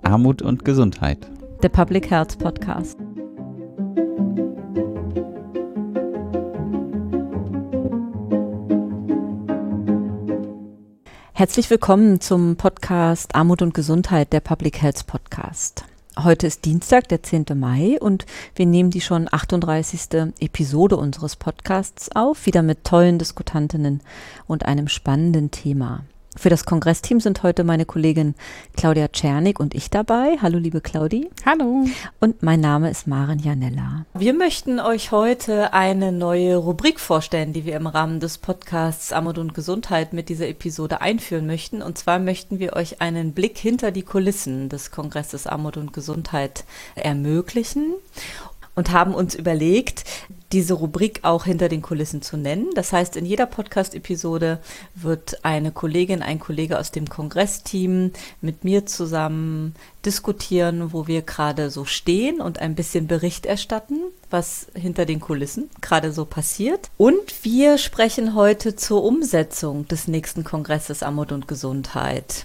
Armut und Gesundheit. Der Public Health Podcast. Herzlich willkommen zum Podcast Armut und Gesundheit, der Public Health Podcast. Heute ist Dienstag, der 10. Mai und wir nehmen die schon 38. Episode unseres Podcasts auf, wieder mit tollen Diskutantinnen und einem spannenden Thema. Für das Kongressteam sind heute meine Kollegin Claudia Czernik und ich dabei. Hallo liebe Claudi. Hallo. Und mein Name ist Maren Janella. Wir möchten euch heute eine neue Rubrik vorstellen, die wir im Rahmen des Podcasts Armut und Gesundheit mit dieser Episode einführen möchten. Und zwar möchten wir euch einen Blick hinter die Kulissen des Kongresses Armut und Gesundheit ermöglichen und haben uns überlegt, diese Rubrik auch hinter den Kulissen zu nennen. Das heißt, in jeder Podcast-Episode wird eine Kollegin, ein Kollege aus dem Kongressteam mit mir zusammen diskutieren, wo wir gerade so stehen und ein bisschen Bericht erstatten, was hinter den Kulissen gerade so passiert. Und wir sprechen heute zur Umsetzung des nächsten Kongresses Armut und Gesundheit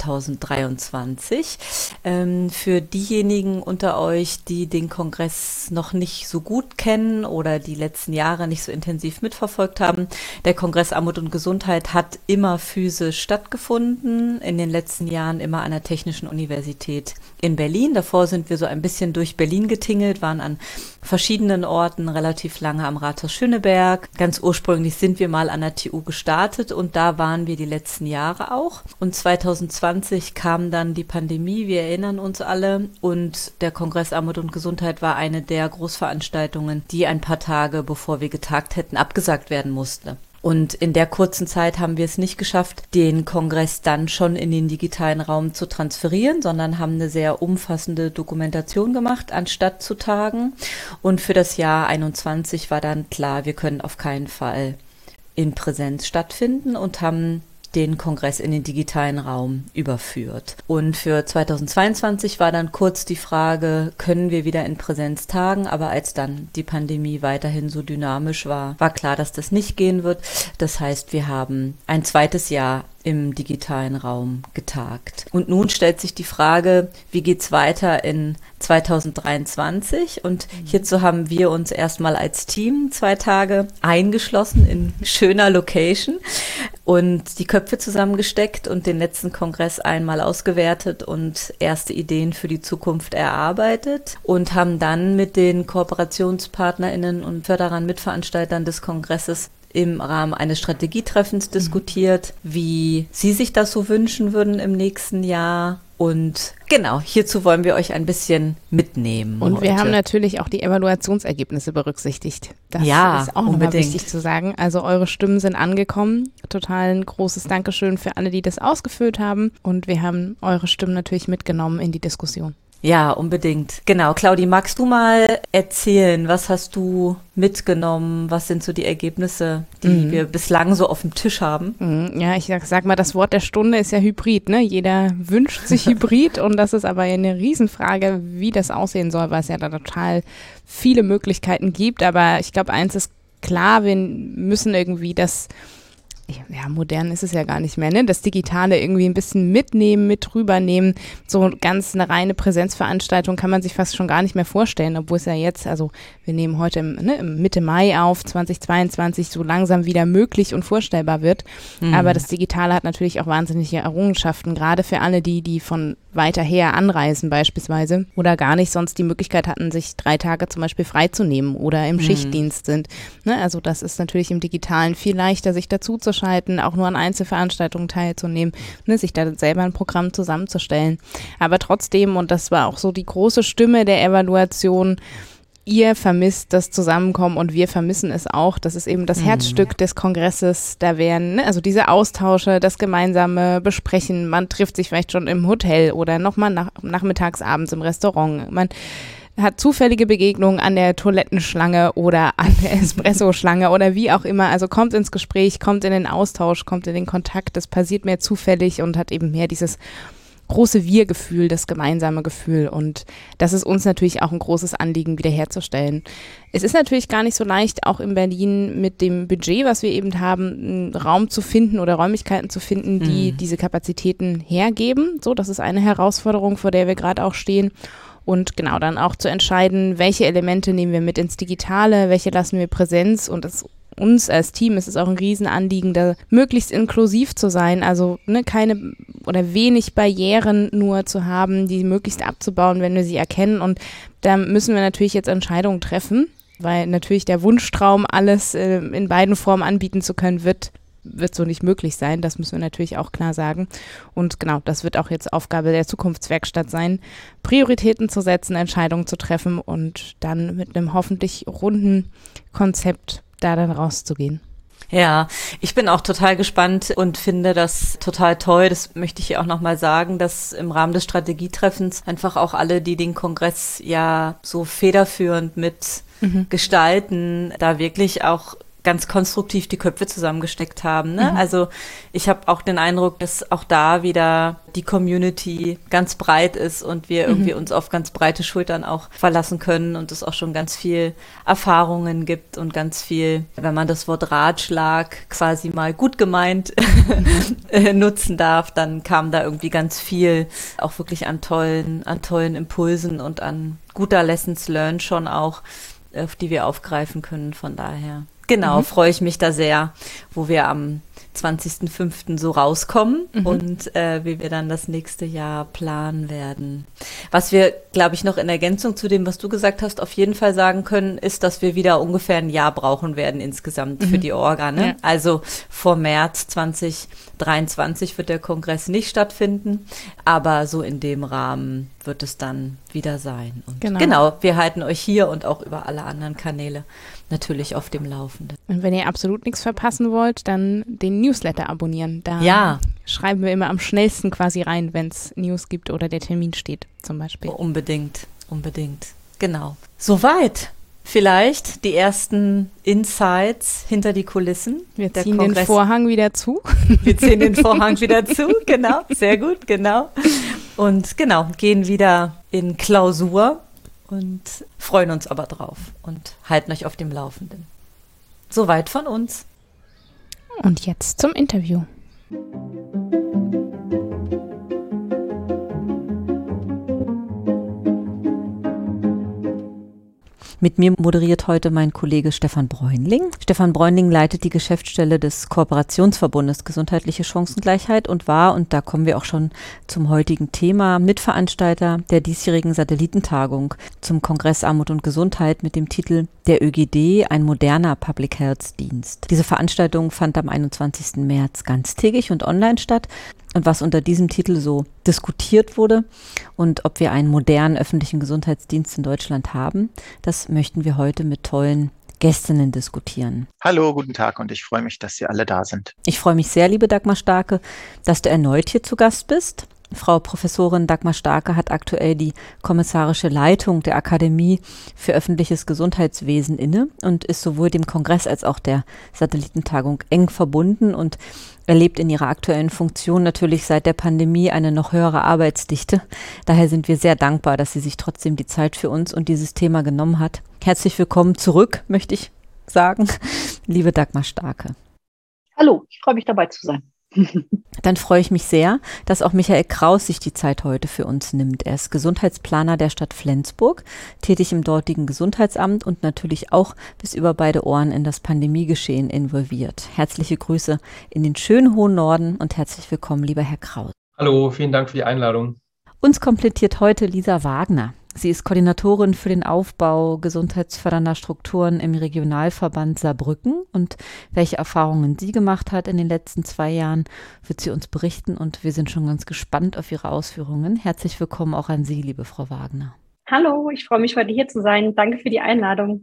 2023. Für diejenigen unter euch, die den Kongress noch nicht so gut kennen oder die letzten Jahre nicht so intensiv mitverfolgt haben, der Kongress Armut und Gesundheit hat immer physisch stattgefunden, in den letzten Jahren immer an der Technischen Universität in Berlin. Davor sind wir so ein bisschen durch Berlin getingelt, waren an verschiedenen Orten, relativ lange am Rathaus Schöneberg. Ganz ursprünglich sind wir mal an der TU gestartet und da waren wir die letzten Jahre auch. Und 2020 kam dann die Pandemie, wir erinnern uns alle, und der Kongress Armut und Gesundheit war eine der Großveranstaltungen, die ein paar Tage, bevor wir getagt hätten, abgesagt werden musste. Und in der kurzen Zeit haben wir es nicht geschafft, den Kongress dann schon in den digitalen Raum zu transferieren, sondern haben eine sehr umfassende Dokumentation gemacht, anstatt zu tagen. Und für das Jahr 21 war dann klar, wir können auf keinen Fall in Präsenz stattfinden und haben den Kongress in den digitalen Raum überführt. Und für 2022 war dann kurz die Frage, können wir wieder in Präsenz tagen? Aber als dann die Pandemie weiterhin so dynamisch war, war klar, dass das nicht gehen wird. Das heißt, wir haben ein zweites Jahr im digitalen Raum getagt. Und nun stellt sich die Frage, wie geht's weiter in 2023? Und hierzu haben wir uns erstmal als Team 2 Tage eingeschlossen in schöner Location und die Köpfe zusammengesteckt und den letzten Kongress einmal ausgewertet und erste Ideen für die Zukunft erarbeitet und haben dann mit den KooperationspartnerInnen und Förderern, Mitveranstaltern des Kongresses im Rahmen eines Strategietreffens diskutiert, wie Sie sich das so wünschen würden im nächsten Jahr. Und genau, hierzu wollen wir euch ein bisschen mitnehmen. Und heute. Wir haben natürlich auch die Evaluationsergebnisse berücksichtigt. Das ist auch nochmal wichtig zu sagen. Also eure Stimmen sind angekommen. Total ein großes Dankeschön für alle, die das ausgefüllt haben. Und wir haben eure Stimmen natürlich mitgenommen in die Diskussion. Ja, unbedingt. Genau. Claudi, magst du mal erzählen, was hast du mitgenommen? Was sind so die Ergebnisse, die wir bislang so auf dem Tisch haben? Ja, ich sag mal, das Wort der Stunde ist ja Hybrid, ne? Jeder wünscht sich Hybrid und das ist aber eine Riesenfrage, wie das aussehen soll, weil es ja da total viele Möglichkeiten gibt. Aber ich glaube, eins ist klar, wir müssen irgendwie modern ist es ja gar nicht mehr, ne? Das Digitale irgendwie ein bisschen mitnehmen, mit rübernehmen. So ganz eine reine Präsenzveranstaltung kann man sich fast schon gar nicht mehr vorstellen, obwohl es ja jetzt, also wir nehmen heute im Mitte Mai auf, 2022, so langsam wieder möglich und vorstellbar wird. Aber das Digitale hat natürlich auch wahnsinnige Errungenschaften, gerade für alle die von weiter her anreisen beispielsweise oder gar nicht sonst die Möglichkeit hatten, sich 3 Tage zum Beispiel freizunehmen oder im Schichtdienst sind. Ne? Also das ist natürlich im Digitalen viel leichter, sich dazu zu schalten, auch nur an Einzelveranstaltungen teilzunehmen, ne? Sich da selber ein Programm zusammenzustellen. Aber trotzdem, und das war auch so die große Stimme der Evaluation, ihr vermisst das Zusammenkommen und wir vermissen es auch. Das ist eben das Herzstück des Kongresses. Da werden, ne, also diese Austausche, das gemeinsame Besprechen. Man trifft sich vielleicht schon im Hotel oder nochmal nachmittags, abends im Restaurant. Man hat zufällige Begegnungen an der Toilettenschlange oder an der Espresso-Schlange oder wie auch immer. Also kommt ins Gespräch, kommt in den Austausch, kommt in den Kontakt. Das passiert mehr zufällig und hat eben mehr dieses große Wir-Gefühl, das gemeinsame Gefühl. Und das ist uns natürlich auch ein großes Anliegen, wiederherzustellen. Es ist natürlich gar nicht so leicht, auch in Berlin mit dem Budget, was wir eben haben, einen Raum zu finden oder Räumlichkeiten zu finden, die diese Kapazitäten hergeben. So, das ist eine Herausforderung, vor der wir gerade auch stehen. Und genau dann auch zu entscheiden, welche Elemente nehmen wir mit ins Digitale, welche lassen wir Präsenz. Und uns als Team ist es auch ein Riesenanliegen, da möglichst inklusiv zu sein, also keine oder wenig Barrieren nur zu haben, die möglichst abzubauen, wenn wir sie erkennen. Und da müssen wir natürlich jetzt Entscheidungen treffen, weil natürlich der Wunschtraum, alles in beiden Formen anbieten zu können, wird so nicht möglich sein. Das müssen wir natürlich auch klar sagen. Und genau, das wird auch jetzt Aufgabe der Zukunftswerkstatt sein, Prioritäten zu setzen, Entscheidungen zu treffen und dann mit einem hoffentlich runden Konzept da dann rauszugehen. Ja, ich bin auch total gespannt und finde das total toll. Das möchte ich hier auch nochmal sagen, dass im Rahmen des Strategietreffens einfach auch alle, die den Kongress ja so federführend mit gestalten, da wirklich auch ganz konstruktiv die Köpfe zusammengesteckt haben. Ne? Also ich habe auch den Eindruck, dass auch da wieder die Community ganz breit ist und wir irgendwie uns auf ganz breite Schultern auch verlassen können und es auch schon ganz viel Erfahrungen gibt und ganz viel, wenn man das Wort Ratschlag quasi mal gut gemeint nutzen darf, dann kam da irgendwie ganz viel auch wirklich an tollen Impulsen und an guter Lessons learned schon auch, auf die wir aufgreifen können. Von daher genau, freue ich mich da sehr, wo wir am 20.05. so rauskommen und wie wir dann das nächste Jahr planen werden. Was wir, glaube ich, noch in Ergänzung zu dem, was du gesagt hast, auf jeden Fall sagen können, ist, dass wir wieder ungefähr ein Jahr brauchen werden insgesamt für die Orga. Ne? Ja. Also vor März 2023 wird der Kongress nicht stattfinden, aber so in dem Rahmen wird es dann wieder sein. Und genau, wir halten euch hier und auch über alle anderen Kanäle natürlich auf dem Laufenden. Und wenn ihr absolut nichts verpassen wollt, dann den Newsletter abonnieren. Da schreiben wir immer am schnellsten quasi rein, wenn es News gibt oder der Termin steht zum Beispiel. Unbedingt. Genau. Soweit. Vielleicht die ersten Insights hinter die Kulissen. Wir ziehen den Vorhang wieder zu. Genau. Sehr gut, genau. Und genau, gehen wieder in Klausur und freuen uns aber drauf und halten euch auf dem Laufenden. Soweit von uns. Und jetzt zum Interview. Mit mir moderiert heute mein Kollege Stefan Bräunling. Stefan Bräunling leitet die Geschäftsstelle des Kooperationsverbundes Gesundheitliche Chancengleichheit und war, und da kommen wir auch schon zum heutigen Thema, Mitveranstalter der diesjährigen Satellitentagung zum Kongress Armut und Gesundheit mit dem Titel Der ÖGD, ein moderner Public Health Dienst. Diese Veranstaltung fand am 21. März ganztägig und online statt. Und was unter diesem Titel so diskutiert wurde und ob wir einen modernen öffentlichen Gesundheitsdienst in Deutschland haben, das möchten wir heute mit tollen Gästinnen diskutieren. Hallo, guten Tag und ich freue mich, dass Sie alle da sind. Ich freue mich sehr, liebe Dagmar Starke, dass du erneut hier zu Gast bist. Frau Professorin Dagmar Starke hat aktuell die kommissarische Leitung der Akademie für öffentliches Gesundheitswesen inne und ist sowohl dem Kongress als auch der Satellitentagung eng verbunden und erlebt in ihrer aktuellen Funktion natürlich seit der Pandemie eine noch höhere Arbeitsdichte. Daher sind wir sehr dankbar, dass sie sich trotzdem die Zeit für uns und dieses Thema genommen hat. Herzlich willkommen zurück, möchte ich sagen, liebe Dagmar Starke. Hallo, ich freue mich dabei zu sein. Dann freue ich mich sehr, dass auch Michael Kraus sich die Zeit heute für uns nimmt. Er ist Gesundheitsplaner der Stadt Flensburg, tätig im dortigen Gesundheitsamt und natürlich auch bis über beide Ohren in das Pandemiegeschehen involviert. Herzliche Grüße in den schönen hohen Norden und herzlich willkommen, lieber Herr Kraus. Hallo, vielen Dank für die Einladung. Uns komplettiert heute Lisa Wagner. Sie ist Koordinatorin für den Aufbau gesundheitsfördernder Strukturen im Regionalverband Saarbrücken und welche Erfahrungen sie gemacht hat in den letzten 2 Jahren, wird sie uns berichten und wir sind schon ganz gespannt auf ihre Ausführungen. Herzlich willkommen auch an Sie, liebe Frau Wagner. Hallo, ich freue mich, heute hier zu sein. Danke für die Einladung.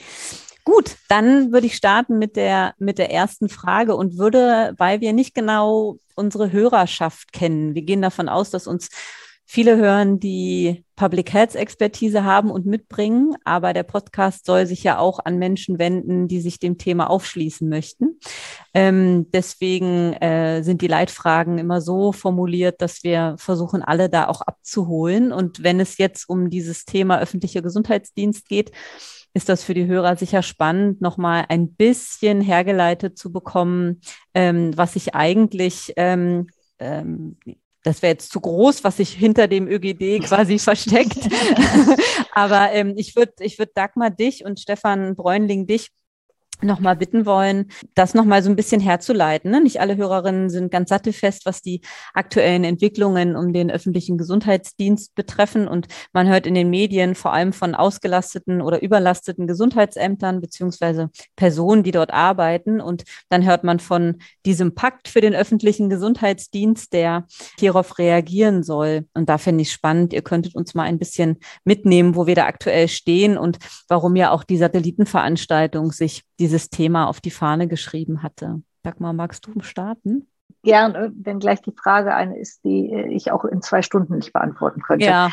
Gut, dann würde ich starten mit der ersten Frage und würde, weil wir nicht genau unsere Hörerschaft kennen, wir gehen davon aus, dass uns viele hören, die Public Health Expertise haben und mitbringen, aber der Podcast soll sich ja auch an Menschen wenden, die sich dem Thema aufschließen möchten. Deswegen sind die Leitfragen immer so formuliert, dass wir versuchen, alle da auch abzuholen. Und wenn es jetzt um dieses Thema öffentlicher Gesundheitsdienst geht, ist das für die Hörer sicher spannend, nochmal ein bisschen hergeleitet zu bekommen, was sich eigentlich das wäre jetzt zu groß, was sich hinter dem ÖGD quasi versteckt. Aber ich würde Dagmar dich und Stefan Bräunling dich nochmal bitten wollen, das nochmal so ein bisschen herzuleiten. Ne? Nicht alle Hörerinnen sind ganz sattelfest, was die aktuellen Entwicklungen um den öffentlichen Gesundheitsdienst betreffen. Und man hört in den Medien vor allem von ausgelasteten oder überlasteten Gesundheitsämtern beziehungsweise Personen, die dort arbeiten. Und dann hört man von diesem Pakt für den öffentlichen Gesundheitsdienst, der hierauf reagieren soll. Und da finde ich spannend, ihr könntet uns mal ein bisschen mitnehmen, wo wir da aktuell stehen und warum ja auch die Satellitenveranstaltung sich dieses Thema auf die Fahne geschrieben hatte. Dagmar, magst du starten? Gerne, wenn gleich die Frage eine ist, die ich auch in 2 Stunden nicht beantworten könnte. Ja.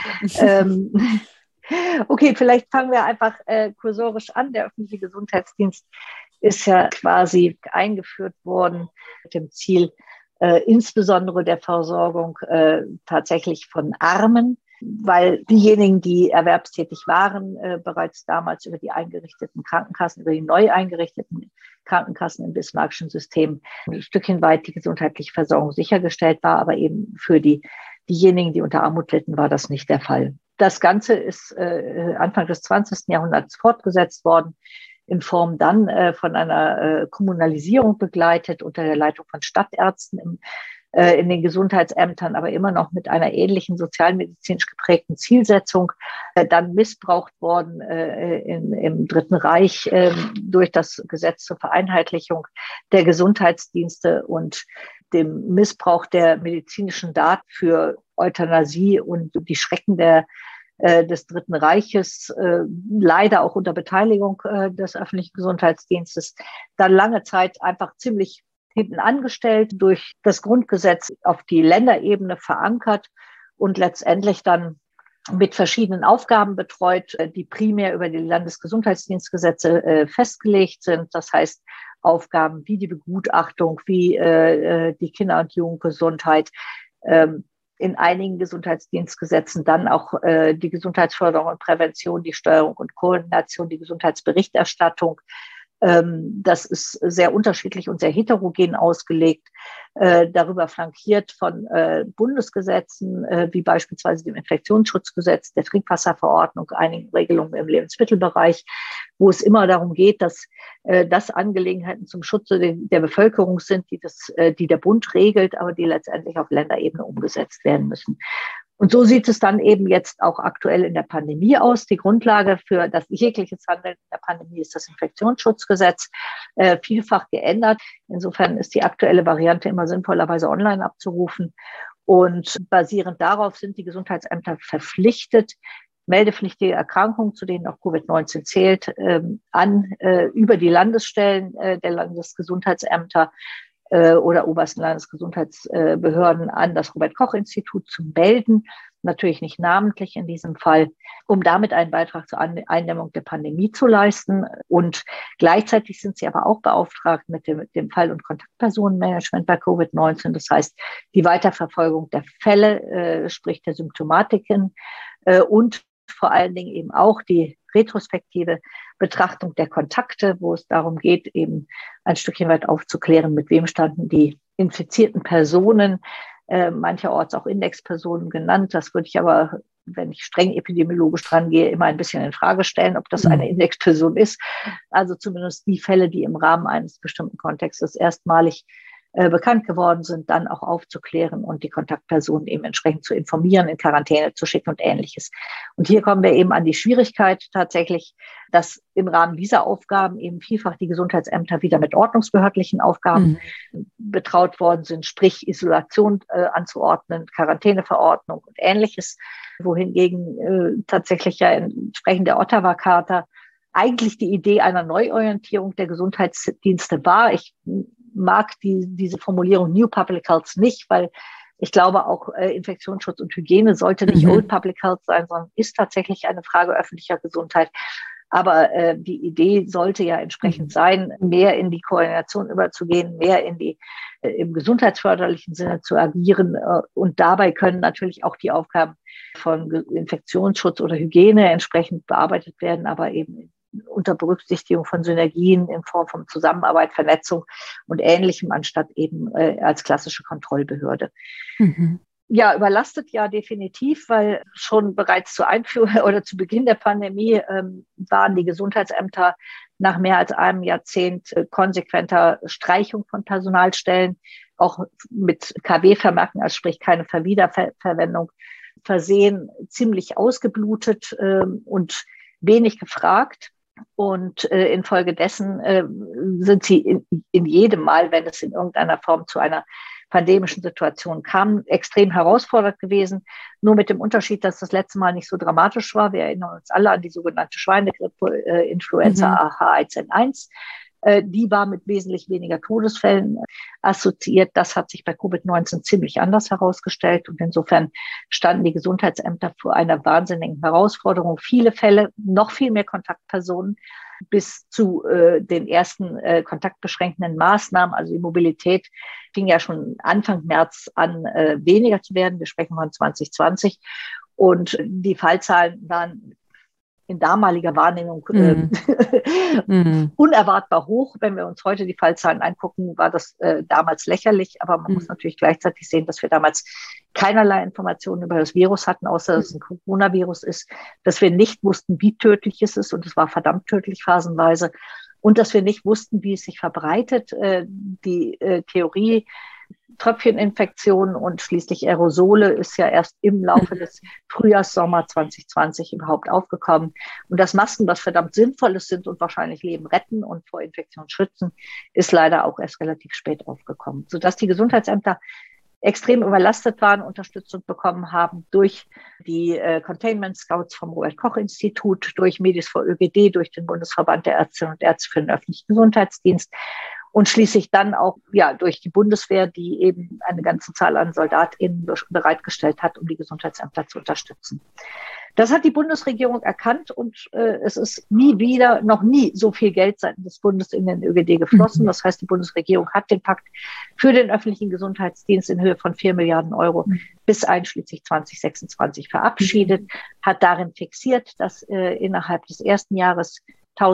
Okay, vielleicht fangen wir einfach kursorisch an. Der öffentliche Gesundheitsdienst ist ja quasi eingeführt worden mit dem Ziel, insbesondere der Versorgung tatsächlich von Armen, weil diejenigen, die erwerbstätig waren, bereits damals über die eingerichteten Krankenkassen, über die neu eingerichteten Krankenkassen im bismarckschen System ein Stückchen weit die gesundheitliche Versorgung sichergestellt war, aber eben für diejenigen, die unter Armut litten, war das nicht der Fall. Das Ganze ist Anfang des 20. Jahrhunderts fortgesetzt worden, in Form dann von einer Kommunalisierung begleitet unter der Leitung von Stadtärzten in den Gesundheitsämtern, aber immer noch mit einer ähnlichen sozialmedizinisch geprägten Zielsetzung, dann missbraucht worden im Dritten Reich durch das Gesetz zur Vereinheitlichung der Gesundheitsdienste und dem Missbrauch der medizinischen Daten für Euthanasie und die Schrecken des Dritten Reiches, leider auch unter Beteiligung des öffentlichen Gesundheitsdienstes, dann lange Zeit einfach ziemlich hinten angestellt, durch das Grundgesetz auf die Länderebene verankert und letztendlich dann mit verschiedenen Aufgaben betreut, die primär über die Landesgesundheitsdienstgesetze festgelegt sind. Das heißt, Aufgaben wie die Begutachtung, wie die Kinder- und Jugendgesundheit, in einigen Gesundheitsdienstgesetzen dann auch die Gesundheitsförderung und Prävention, die Steuerung und Koordination, die Gesundheitsberichterstattung. Das ist sehr unterschiedlich und sehr heterogen ausgelegt, darüber flankiert von Bundesgesetzen, wie beispielsweise dem Infektionsschutzgesetz, der Trinkwasserverordnung, einigen Regelungen im Lebensmittelbereich, wo es immer darum geht, dass das Angelegenheiten zum Schutze der Bevölkerung sind, die der Bund regelt, aber die letztendlich auf Länderebene umgesetzt werden müssen. Und so sieht es dann eben jetzt auch aktuell in der Pandemie aus. Die Grundlage für das jegliche Handeln in der Pandemie ist das Infektionsschutzgesetz, vielfach geändert. Insofern ist die aktuelle Variante immer sinnvollerweise online abzurufen. Und basierend darauf sind die Gesundheitsämter verpflichtet, meldepflichtige Erkrankungen, zu denen auch Covid-19 zählt, über die Landesstellen der Landesgesundheitsämter oder obersten Landesgesundheitsbehörden an das Robert-Koch-Institut zu melden, natürlich nicht namentlich in diesem Fall, um damit einen Beitrag zur Eindämmung der Pandemie zu leisten. Und gleichzeitig sind sie aber auch beauftragt mit dem Fall- und Kontaktpersonenmanagement bei Covid-19. Das heißt, die Weiterverfolgung der Fälle, sprich der Symptomatiken und vor allen Dingen eben auch die retrospektive Betrachtung der Kontakte, wo es darum geht, eben ein Stückchen weit aufzuklären, mit wem standen die infizierten Personen, mancherorts auch Indexpersonen genannt. Das würde ich aber, wenn ich streng epidemiologisch dran gehe, immer ein bisschen in Frage stellen, ob das eine Indexperson ist. Also zumindest die Fälle, die im Rahmen eines bestimmten Kontextes erstmalig bekannt geworden sind, dann auch aufzuklären und die Kontaktpersonen eben entsprechend zu informieren, in Quarantäne zu schicken und Ähnliches. Und hier kommen wir eben an die Schwierigkeit tatsächlich, dass im Rahmen dieser Aufgaben eben vielfach die Gesundheitsämter wieder mit ordnungsbehördlichen Aufgaben betraut worden sind, sprich Isolation anzuordnen, Quarantäneverordnung und Ähnliches, wohingegen tatsächlich ja entsprechend der Ottawa-Charta eigentlich die Idee einer Neuorientierung der Gesundheitsdienste war. Ich mag diese Formulierung New Public Health nicht, weil Ich glaube auch Infektionsschutz und Hygiene sollte nicht Old Public Health sein, sondern ist tatsächlich eine Frage öffentlicher Gesundheit. Aber die Idee sollte ja entsprechend sein, mehr in die Koordination überzugehen, mehr in die im gesundheitsförderlichen Sinne zu agieren. Und dabei können natürlich auch die Aufgaben von Infektionsschutz oder Hygiene entsprechend bearbeitet werden, aber eben unter Berücksichtigung von Synergien in Form von Zusammenarbeit, Vernetzung und Ähnlichem, anstatt eben als klassische Kontrollbehörde. Ja, überlastet ja definitiv, weil schon bereits zur Einführung oder zu Beginn der Pandemie waren die Gesundheitsämter nach mehr als einem Jahrzehnt konsequenter Streichung von Personalstellen, auch mit KW-Vermerken, also sprich keine Wiederverwendung, versehen, ziemlich ausgeblutet und wenig gefragt. Und infolgedessen sind sie in jedem Mal, wenn es in irgendeiner Form zu einer pandemischen Situation kam, extrem herausfordernd gewesen. Nur mit dem Unterschied, dass das letzte Mal nicht so dramatisch war. Wir erinnern uns alle an die sogenannte Schweinegrippe, Influenza H1N1. Die war mit wesentlich weniger Todesfällen assoziiert. Das hat sich bei Covid-19 ziemlich anders herausgestellt. Und insofern standen die Gesundheitsämter vor einer wahnsinnigen Herausforderung. Viele Fälle, noch viel mehr Kontaktpersonen bis zu den ersten kontaktbeschränkenden Maßnahmen. Also die Mobilität fing ja schon Anfang März an, weniger zu werden. Wir sprechen von 2020. Und die Fallzahlen waren in damaliger Wahrnehmung unerwartbar hoch. Wenn wir uns heute die Fallzahlen angucken, war das damals lächerlich. Aber man muss natürlich gleichzeitig sehen, dass wir damals keinerlei Informationen über das Virus hatten, außer dass es ein Coronavirus ist, dass wir nicht wussten, wie tödlich es ist. Und es war verdammt tödlich phasenweise. Und dass wir nicht wussten, wie es sich verbreitet. Die Theorie Tröpfcheninfektionen und schließlich Aerosole ist ja erst im Laufe des Frühjahrs-Sommer 2020 überhaupt aufgekommen. Und dass Masken was verdammt Sinnvolles sind und wahrscheinlich Leben retten und vor Infektion schützen, ist leider auch erst relativ spät aufgekommen. Sodass die Gesundheitsämter extrem überlastet waren, Unterstützung bekommen haben durch die Containment Scouts vom Robert-Koch-Institut, durch Medis vor ÖGD, durch den Bundesverband der Ärztinnen und Ärzte für den öffentlichen Gesundheitsdienst und schließlich dann auch durch die Bundeswehr, die eben eine ganze Zahl an SoldatInnen bereitgestellt hat, um die Gesundheitsämter zu unterstützen. Das hat die Bundesregierung erkannt und es ist noch nie so viel Geld seitens des Bundes in den ÖGD geflossen. Das heißt, die Bundesregierung hat den Pakt für den öffentlichen Gesundheitsdienst in Höhe von 4 Milliarden Euro bis einschließlich 2026 verabschiedet, hat darin fixiert, dass innerhalb des ersten Jahres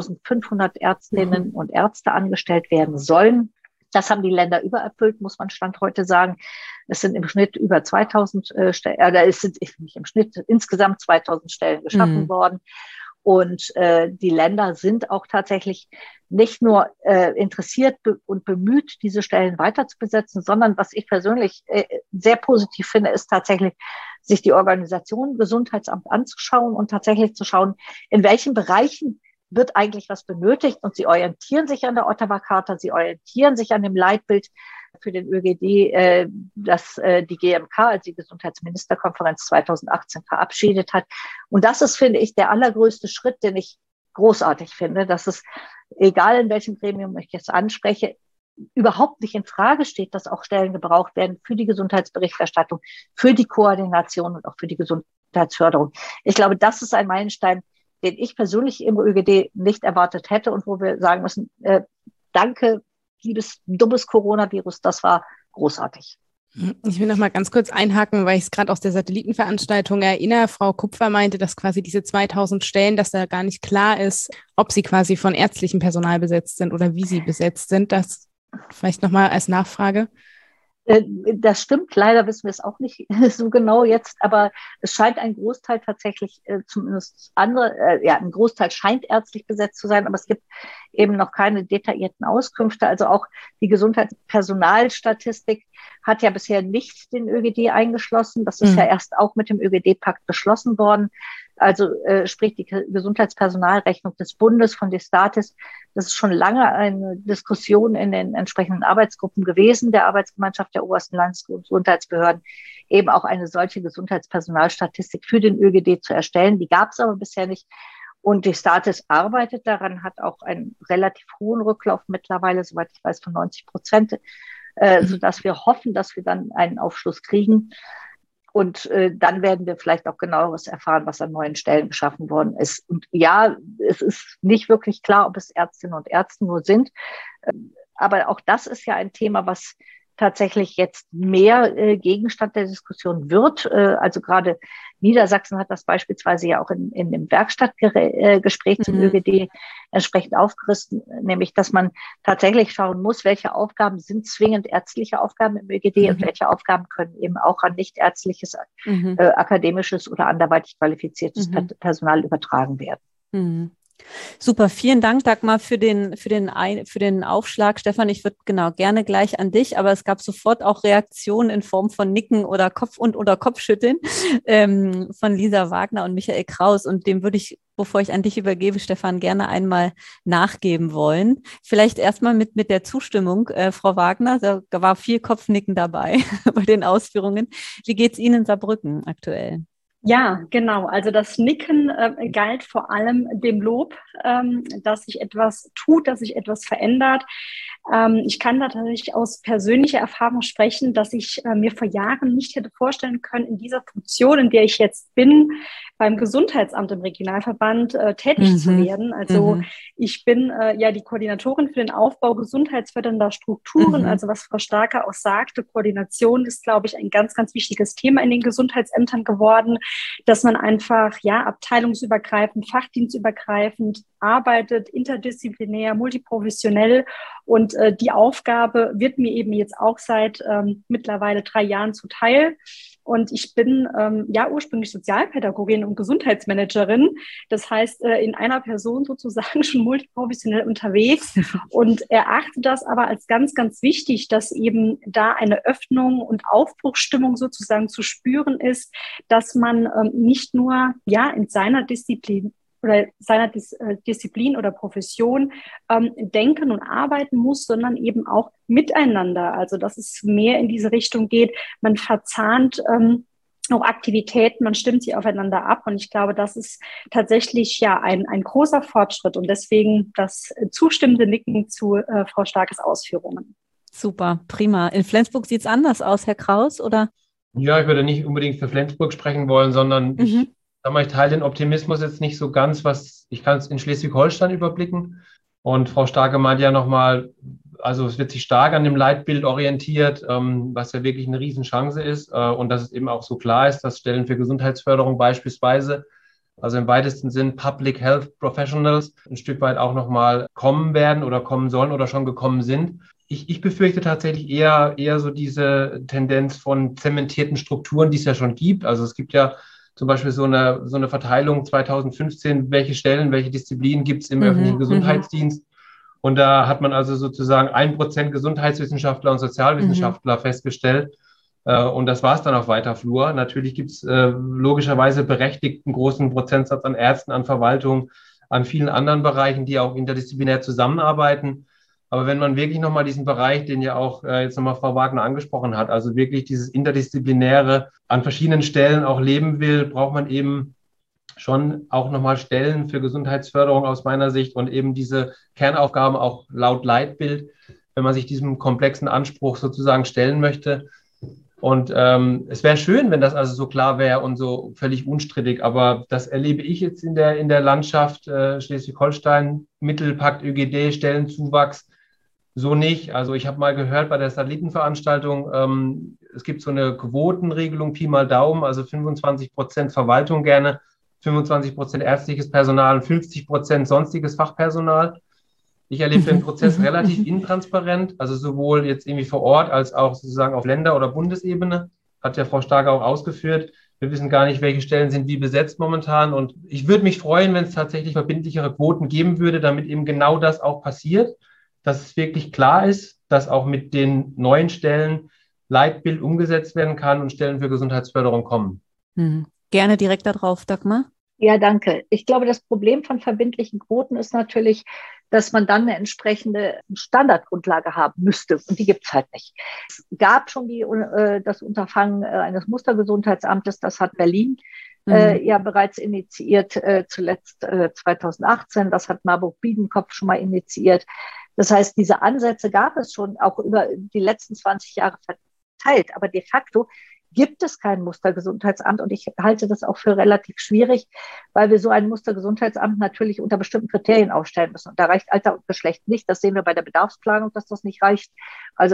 1.500 Ärztinnen und Ärzte angestellt werden sollen. Das haben die Länder übererfüllt, muss man Stand heute sagen. Es sind im Schnitt über 2.000 Stellen, es sind nicht im Schnitt, insgesamt 2.000 Stellen geschaffen worden. Und die Länder sind auch tatsächlich nicht nur interessiert und bemüht, diese Stellen weiter zu besetzen, sondern was ich persönlich sehr positiv finde, ist tatsächlich, sich die Organisation Gesundheitsamt anzuschauen und tatsächlich zu schauen, in welchen Bereichen wird eigentlich was benötigt. Und sie orientieren sich an der Ottawa Charta, sie orientieren sich an dem Leitbild für den ÖGD, das die GMK, also die Gesundheitsministerkonferenz 2018 verabschiedet hat. Und das ist, finde ich, der allergrößte Schritt, den ich großartig finde, dass es, egal in welchem Gremium ich jetzt anspreche, überhaupt nicht in Frage steht, dass auch Stellen gebraucht werden für die Gesundheitsberichterstattung, für die Koordination und auch für die Gesundheitsförderung. Ich glaube, das ist ein Meilenstein, den ich persönlich im ÖGD nicht erwartet hätte und wo wir sagen müssen, danke, liebes dummes Coronavirus, das war großartig. Ich will noch mal ganz kurz einhaken, weil ich es gerade aus der Satellitenveranstaltung erinnere. Frau Kupfer meinte, dass quasi diese 2.000 Stellen, dass da gar nicht klar ist, ob sie quasi von ärztlichem Personal besetzt sind oder wie sie besetzt sind. Das vielleicht noch mal als Nachfrage. Das stimmt, leider wissen wir es auch nicht so genau jetzt, aber es scheint ein Großteil tatsächlich, zumindest ein Großteil scheint ärztlich besetzt zu sein, aber es gibt eben noch keine detaillierten Auskünfte. Also auch die Gesundheitspersonalstatistik hat ja bisher nicht den ÖGD eingeschlossen. Das ist ja erst auch mit dem ÖGD-Pakt beschlossen worden. Also sprich die Gesundheitspersonalrechnung des Bundes von Destatis. Das ist schon lange eine Diskussion in den entsprechenden Arbeitsgruppen gewesen, der Arbeitsgemeinschaft der obersten Landesgesundheitsbehörden, eben auch eine solche Gesundheitspersonalstatistik für den ÖGD zu erstellen. Die gab es aber bisher nicht. Und Destatis arbeitet daran, hat auch einen relativ hohen Rücklauf mittlerweile, soweit ich weiß, von 90%. sodass wir hoffen, dass wir dann einen Aufschluss kriegen. Und dann werden wir vielleicht auch genaueres erfahren, was an neuen Stellen geschaffen worden ist. Und ja, es ist nicht wirklich klar, ob es Ärztinnen und Ärzte nur sind. Aber auch das ist ja ein Thema, was tatsächlich jetzt mehr Gegenstand der Diskussion wird. Also gerade Niedersachsen hat das beispielsweise ja auch in dem Werkstattgespräch zum ÖGD entsprechend aufgerissen, nämlich dass man tatsächlich schauen muss, welche Aufgaben sind zwingend ärztliche Aufgaben im ÖGD und welche Aufgaben können eben auch an nichtärztliches, akademisches oder anderweitig qualifiziertes Personal übertragen werden. Super, vielen Dank, Dagmar, für den Aufschlag. Stefan, ich würde gerne gleich an dich, aber es gab sofort auch Reaktionen in Form von Nicken oder Kopfschütteln von Lisa Wagner und Michael Kraus, und dem würde ich, bevor ich an dich übergebe, Stefan, gerne einmal nachgeben wollen. Vielleicht erstmal mit der Zustimmung, Frau Wagner, da war viel Kopfnicken dabei bei den Ausführungen. Wie geht's Ihnen in Saarbrücken aktuell? Ja, genau. Also das Nicken galt vor allem dem Lob, dass sich etwas tut, dass sich etwas verändert. Ich kann da tatsächlich aus persönlicher Erfahrung sprechen, dass ich mir vor Jahren nicht hätte vorstellen können, in dieser Funktion, in der ich jetzt bin, beim Gesundheitsamt im Regionalverband tätig zu werden. Also ich bin die Koordinatorin für den Aufbau gesundheitsfördernder Strukturen. Also was Frau Starke auch sagte, Koordination ist, glaube ich, ein ganz, ganz wichtiges Thema in den Gesundheitsämtern geworden, dass man einfach abteilungsübergreifend, fachdienstübergreifend arbeitet, interdisziplinär, multiprofessionell. Und die Aufgabe wird mir eben jetzt auch seit mittlerweile 3 Jahren zuteil. Und ich bin ursprünglich Sozialpädagogin und Gesundheitsmanagerin. Das heißt, in einer Person sozusagen schon multiprofessionell unterwegs und erachte das aber als ganz, ganz wichtig, dass eben da eine Öffnung und Aufbruchsstimmung sozusagen zu spüren ist, dass man nicht nur in seiner Disziplin oder Profession denken und arbeiten muss, sondern eben auch miteinander. Also dass es mehr in diese Richtung geht. Man verzahnt auch Aktivitäten, man stimmt sie aufeinander ab. Und ich glaube, das ist tatsächlich ein großer Fortschritt. Und deswegen das zustimmende Nicken zu Frau Starkes Ausführungen. Super, prima. In Flensburg sieht es anders aus, Herr Kraus, oder? Ja, ich würde nicht unbedingt für Flensburg sprechen wollen, sondern ich teile den Optimismus jetzt nicht so ganz, ich kann es in Schleswig-Holstein überblicken. Und Frau Starke meint ja nochmal, also es wird sich stark an dem Leitbild orientiert, was ja wirklich eine Riesenchance ist. Und dass es eben auch so klar ist, dass Stellen für Gesundheitsförderung beispielsweise, also im weitesten Sinn Public Health Professionals, ein Stück weit auch nochmal kommen werden oder kommen sollen oder schon gekommen sind. Ich befürchte tatsächlich eher so diese Tendenz von zementierten Strukturen, die es ja schon gibt. Also es gibt ja zum Beispiel so eine Verteilung 2015, welche Stellen, welche Disziplinen gibt es im öffentlichen Gesundheitsdienst. Und da hat man also sozusagen 1% Gesundheitswissenschaftler und Sozialwissenschaftler festgestellt. Und das war es dann auf weiter Flur. Natürlich gibt es logischerweise berechtigten großen Prozentsatz an Ärzten, an Verwaltung, an vielen anderen Bereichen, die auch interdisziplinär zusammenarbeiten. Aber wenn man wirklich nochmal diesen Bereich, den ja auch jetzt nochmal Frau Wagner angesprochen hat, also wirklich dieses Interdisziplinäre an verschiedenen Stellen auch leben will, braucht man eben schon auch nochmal Stellen für Gesundheitsförderung aus meiner Sicht und eben diese Kernaufgaben auch laut Leitbild, wenn man sich diesem komplexen Anspruch sozusagen stellen möchte. Und es wäre schön, wenn das also so klar wäre und so völlig unstrittig, aber das erlebe ich jetzt in der Landschaft Schleswig-Holstein, Mittelpakt, ÖGD, Stellenzuwachs, so nicht. Also ich habe mal gehört bei der Satellitenveranstaltung, es gibt so eine Quotenregelung, Pi mal Daumen, also 25% Verwaltung gerne, 25% ärztliches Personal und 50% sonstiges Fachpersonal. Ich erlebe den Prozess relativ intransparent, also sowohl jetzt irgendwie vor Ort als auch sozusagen auf Länder- oder Bundesebene. Hat ja Frau Starke auch ausgeführt. Wir wissen gar nicht, welche Stellen sind wie besetzt momentan. Und ich würde mich freuen, wenn es tatsächlich verbindlichere Quoten geben würde, damit eben genau das auch passiert, dass es wirklich klar ist, dass auch mit den neuen Stellen Leitbild umgesetzt werden kann und Stellen für Gesundheitsförderung kommen. Gerne direkt darauf, Dagmar. Ja, danke. Ich glaube, das Problem von verbindlichen Quoten ist natürlich, dass man dann eine entsprechende Standardgrundlage haben müsste. Und die gibt es halt nicht. Es gab schon das Unterfangen eines Mustergesundheitsamtes, das hat Berlin bereits initiiert, zuletzt 2018. Das hat Marburg-Biedenkopf schon mal initiiert. Das heißt, diese Ansätze gab es schon auch über die letzten 20 Jahre verteilt. Aber de facto gibt es kein Mustergesundheitsamt und ich halte das auch für relativ schwierig, weil wir so ein Mustergesundheitsamt natürlich unter bestimmten Kriterien aufstellen müssen. Und da reicht Alter und Geschlecht nicht. Das sehen wir bei der Bedarfsplanung, dass das nicht reicht, also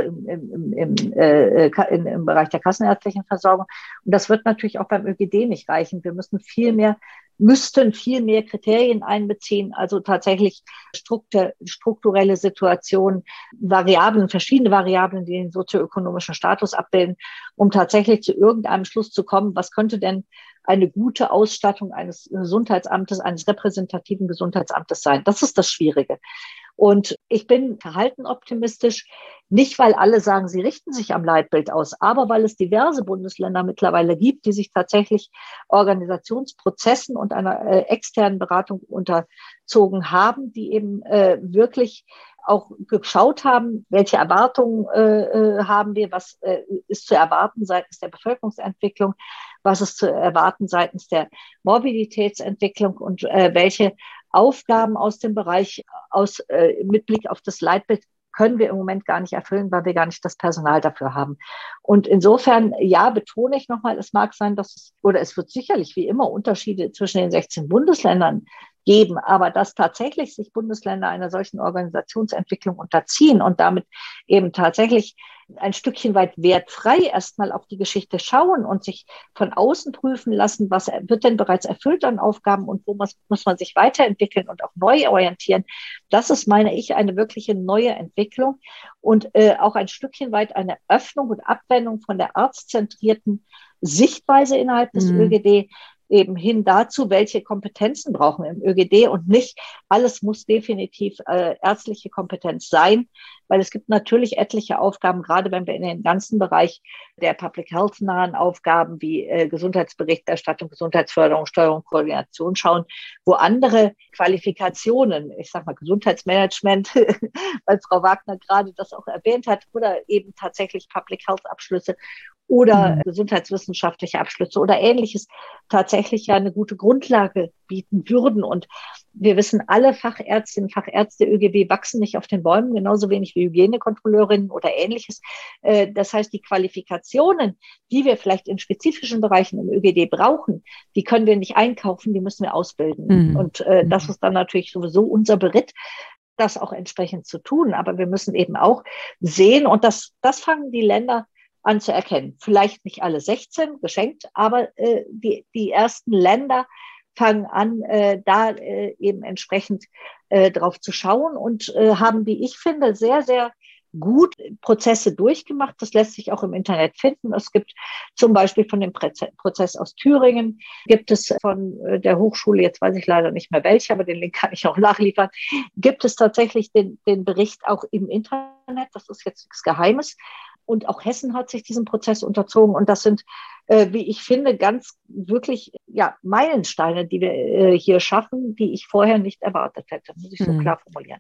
im Bereich der kassenärztlichen Versorgung. Und das wird natürlich auch beim ÖGD nicht reichen. Wir müssten viel mehr Kriterien einbeziehen, also tatsächlich strukturelle Situationen, verschiedene Variablen, die den sozioökonomischen Status abbilden, um tatsächlich zu irgendeinem Schluss zu kommen, was könnte denn eine gute Ausstattung eines Gesundheitsamtes, eines repräsentativen Gesundheitsamtes sein. Das ist das Schwierige. Und ich bin verhalten optimistisch, nicht weil alle sagen, sie richten sich am Leitbild aus, aber weil es diverse Bundesländer mittlerweile gibt, die sich tatsächlich Organisationsprozessen und einer externen Beratung unterzogen haben, die eben wirklich auch geschaut haben, welche Erwartungen haben wir, was ist zu erwarten seitens der Bevölkerungsentwicklung, was ist zu erwarten seitens der Morbiditätsentwicklung und welche Aufgaben aus dem Bereich mit Blick auf das Leitbild können wir im Moment gar nicht erfüllen, weil wir gar nicht das Personal dafür haben. Und insofern, ja, betone ich nochmal, es mag sein, es wird sicherlich wie immer Unterschiede zwischen den 16 Bundesländern geben, aber dass tatsächlich sich Bundesländer einer solchen Organisationsentwicklung unterziehen und damit eben tatsächlich ein Stückchen weit wertfrei erstmal auf die Geschichte schauen und sich von außen prüfen lassen, was wird denn bereits erfüllt an Aufgaben und wo muss man sich weiterentwickeln und auch neu orientieren. Das ist, meine ich, eine wirkliche neue Entwicklung und auch ein Stückchen weit eine Öffnung und Abwendung von der arztzentrierten Sichtweise innerhalb des ÖGD eben hin dazu, welche Kompetenzen brauchen wir im ÖGD und nicht alles muss definitiv ärztliche Kompetenz sein, weil es gibt natürlich etliche Aufgaben, gerade wenn wir in den ganzen Bereich der Public Health nahen Aufgaben wie Gesundheitsberichterstattung, Gesundheitsförderung, Steuerung, Koordination schauen, wo andere Qualifikationen, ich sag mal Gesundheitsmanagement, weil Frau Wagner gerade das auch erwähnt hat, oder eben tatsächlich Public Health Abschlüsse oder gesundheitswissenschaftliche Abschlüsse oder Ähnliches tatsächlich ja eine gute Grundlage bieten würden. Und wir wissen, alle Fachärztinnen und Fachärzte ÖGB wachsen nicht auf den Bäumen, genauso wenig wie Hygienekontrolleurinnen oder Ähnliches. Das heißt, die Qualifikationen, die wir vielleicht in spezifischen Bereichen im ÖGD brauchen, die können wir nicht einkaufen, die müssen wir ausbilden. Und das ist dann natürlich sowieso unser Beritt, das auch entsprechend zu tun. Aber wir müssen eben auch sehen, und das fangen die Länder anzuerkennen. Vielleicht nicht alle 16 geschenkt, aber die ersten Länder fangen an, da eben entsprechend drauf zu schauen und haben, wie ich finde, sehr, sehr gut Prozesse durchgemacht. Das lässt sich auch im Internet finden. Es gibt zum Beispiel von dem Prozess aus Thüringen, gibt es von der Hochschule, jetzt weiß ich leider nicht mehr welche, aber den Link kann ich auch nachliefern, gibt es tatsächlich den Bericht auch im Internet. Das ist jetzt nichts Geheimes. Und auch Hessen hat sich diesem Prozess unterzogen. Und das sind, wie ich finde, ganz wirklich Meilensteine, die wir hier schaffen, die ich vorher nicht erwartet hätte, muss ich so klar formulieren.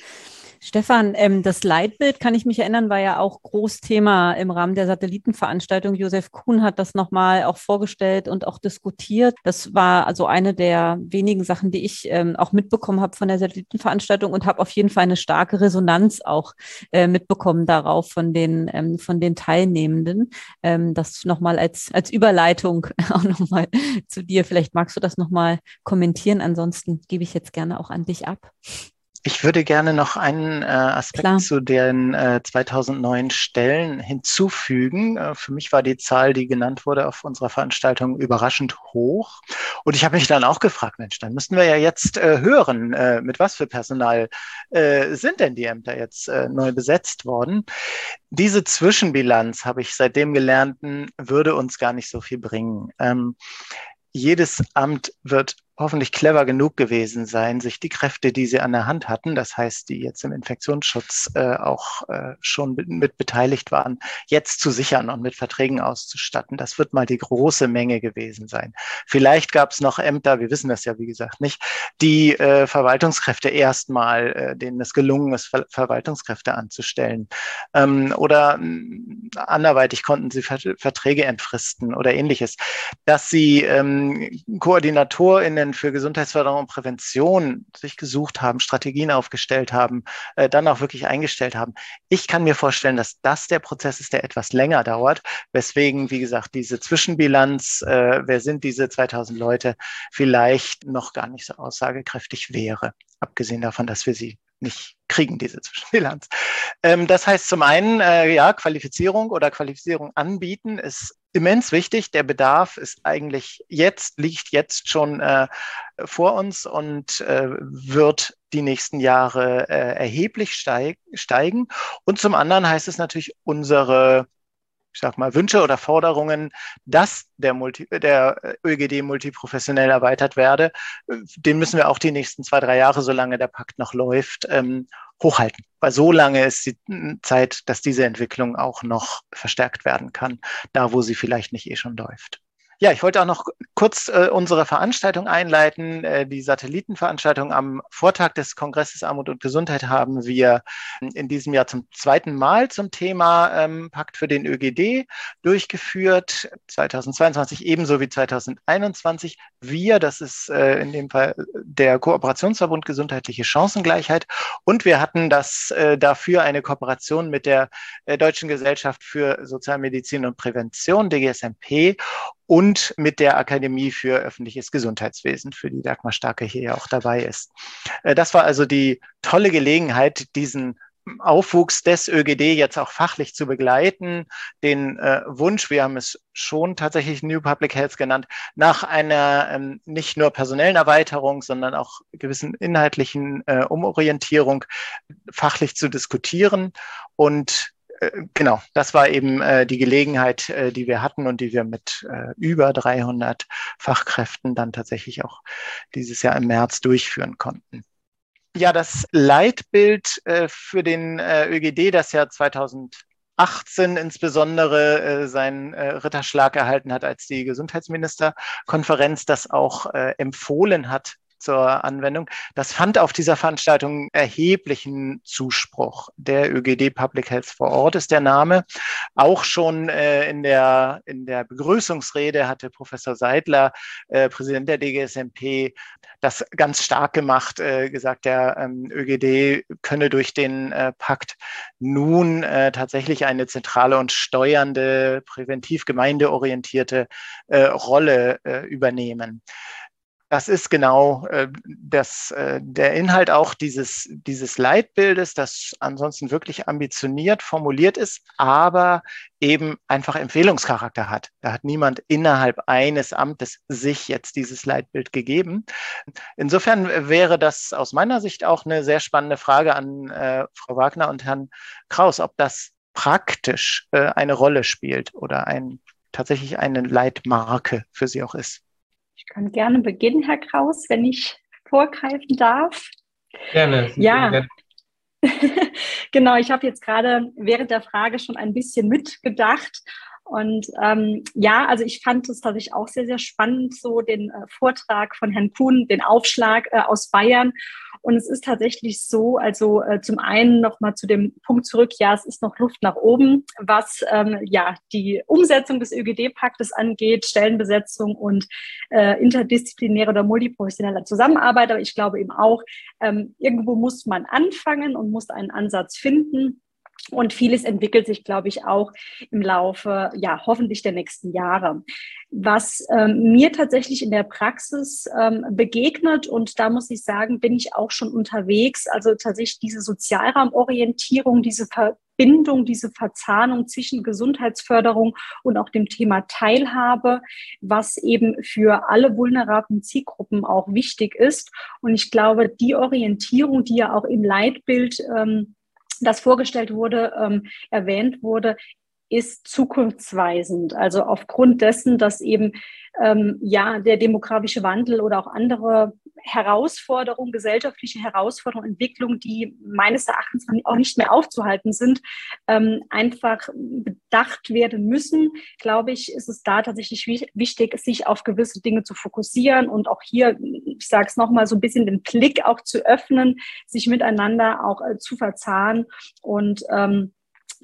Stefan, das Leitbild, kann ich mich erinnern, war ja auch Großthema im Rahmen der Satellitenveranstaltung. Josef Kuhn hat das nochmal auch vorgestellt und auch diskutiert. Das war also eine der wenigen Sachen, die ich auch mitbekommen habe von der Satellitenveranstaltung und habe auf jeden Fall eine starke Resonanz auch mitbekommen darauf von den Teilnehmenden. Das nochmal als Überleitung auch nochmal zu dir. Vielleicht magst du das nochmal kommentieren. Ansonsten gebe ich jetzt gerne auch an dich ab. Ich würde gerne noch einen Aspekt zu den 2009 Stellen hinzufügen. Für mich war die Zahl, die genannt wurde auf unserer Veranstaltung, überraschend hoch. Und ich habe mich dann auch gefragt, Mensch, dann müssten wir ja jetzt hören, mit was für Personal sind denn die Ämter jetzt neu besetzt worden. Diese Zwischenbilanz, habe ich seitdem gelernt, würde uns gar nicht so viel bringen. Jedes Amt wird hoffentlich clever genug gewesen sein, sich die Kräfte, die sie an der Hand hatten, das heißt, die jetzt im Infektionsschutz auch schon mit beteiligt waren, jetzt zu sichern und mit Verträgen auszustatten. Das wird mal die große Menge gewesen sein. Vielleicht gab es noch Ämter, wir wissen das ja wie gesagt nicht, die Verwaltungskräfte erstmal, denen es gelungen ist, Verwaltungskräfte anzustellen. Oder anderweitig konnten sie Verträge entfristen oder Ähnliches. Dass sie KoordinatorInnen Lösungen für Gesundheitsförderung und Prävention sich gesucht haben, Strategien aufgestellt haben, dann auch wirklich eingestellt haben. Ich kann mir vorstellen, dass das der Prozess ist, der etwas länger dauert, weswegen, wie gesagt, diese Zwischenbilanz, wer sind diese 2000 Leute, vielleicht noch gar nicht so aussagekräftig wäre, abgesehen davon, dass wir sie nicht kriegen, diese Zwischenbilanz. Das heißt zum einen, Qualifizierung anbieten ist immens wichtig. Der Bedarf ist eigentlich liegt jetzt schon vor uns und wird die nächsten Jahre erheblich steigen. Und zum anderen heißt es natürlich, unsere Wünsche oder Forderungen, dass der ÖGD multiprofessionell erweitert werde, den müssen wir auch die nächsten 2-3 Jahre, solange der Pakt noch läuft, hochhalten. Weil so lange ist die Zeit, dass diese Entwicklung auch noch verstärkt werden kann, da wo sie vielleicht nicht schon läuft. Ja, ich wollte auch noch kurz unsere Veranstaltung einleiten. Die Satellitenveranstaltung am Vortag des Kongresses Armut und Gesundheit haben wir in diesem Jahr zum 2. Mal zum Thema Pakt für den ÖGD durchgeführt, 2022 ebenso wie 2021. Wir, das ist in dem Fall der Kooperationsverbund Gesundheitliche Chancengleichheit, und wir hatten dafür eine Kooperation mit der Deutschen Gesellschaft für Sozialmedizin und Prävention, DGSMP, und mit der Akademie für öffentliches Gesundheitswesen, für die Dagmar Starke hier ja auch dabei ist. Das war also die tolle Gelegenheit, diesen Aufwuchs des ÖGD jetzt auch fachlich zu begleiten, den Wunsch, wir haben es schon tatsächlich New Public Health genannt, nach einer nicht nur personellen Erweiterung, sondern auch gewissen inhaltlichen Umorientierung fachlich zu diskutieren. Und genau, das war eben die Gelegenheit, die wir hatten und die wir mit über 300 Fachkräften dann tatsächlich auch dieses Jahr im März durchführen konnten. Ja, das Leitbild für den ÖGD, das ja 2018 insbesondere seinen Ritterschlag erhalten hat, als die Gesundheitsministerkonferenz das auch empfohlen hat zur Anwendung. Das fand auf dieser Veranstaltung erheblichen Zuspruch. Der ÖGD Public Health vor Ort ist der Name. Auch schon in der Begrüßungsrede hatte Professor Seidler, Präsident der DGSMP, das ganz stark gemacht, gesagt, der ÖGD könne durch den Pakt nun tatsächlich eine zentrale und steuernde, präventiv gemeindeorientierte Rolle übernehmen. Das ist genau der Inhalt auch dieses Leitbildes, das ansonsten wirklich ambitioniert formuliert ist, aber eben einfach Empfehlungscharakter hat. Da hat niemand innerhalb eines Amtes sich jetzt dieses Leitbild gegeben. Insofern wäre das aus meiner Sicht auch eine sehr spannende Frage an Frau Wagner und Herrn Kraus, ob das praktisch eine Rolle spielt oder tatsächlich eine Leitmarke für Sie auch ist. Ich kann gerne beginnen, Herr Kraus, wenn ich vorgreifen darf. Gerne. Ja, genau. Ich habe jetzt gerade während der Frage schon ein bisschen mitgedacht. Und also ich fand es tatsächlich auch sehr, sehr spannend, so den Vortrag von Herrn Kuhn, den Aufschlag aus Bayern. Und es ist tatsächlich so, also zum einen nochmal zu dem Punkt zurück, ja, es ist noch Luft nach oben, was die Umsetzung des ÖGD-Paktes angeht, Stellenbesetzung und interdisziplinäre oder multiprofessionelle Zusammenarbeit. Aber ich glaube eben auch, irgendwo muss man anfangen und muss einen Ansatz finden. Und vieles entwickelt sich, glaube ich, auch im Laufe, hoffentlich der nächsten Jahre. Was mir tatsächlich in der Praxis begegnet, und da muss ich sagen, bin ich auch schon unterwegs, also tatsächlich diese Sozialraumorientierung, diese Verbindung, diese Verzahnung zwischen Gesundheitsförderung und auch dem Thema Teilhabe, was eben für alle vulnerablen Zielgruppen auch wichtig ist. Und ich glaube, die Orientierung, die ja auch im Leitbild das vorgestellt wurde, erwähnt wurde, ist zukunftsweisend. Also aufgrund dessen, dass eben der demografische Wandel oder auch andere Herausforderungen, gesellschaftliche Herausforderungen, Entwicklungen, die meines Erachtens auch nicht mehr aufzuhalten sind, einfach bedacht werden müssen, glaube ich, ist es da tatsächlich wichtig, sich auf gewisse Dinge zu fokussieren und auch hier, ich sage es nochmal, so ein bisschen den Blick auch zu öffnen, sich miteinander auch zu verzahnen und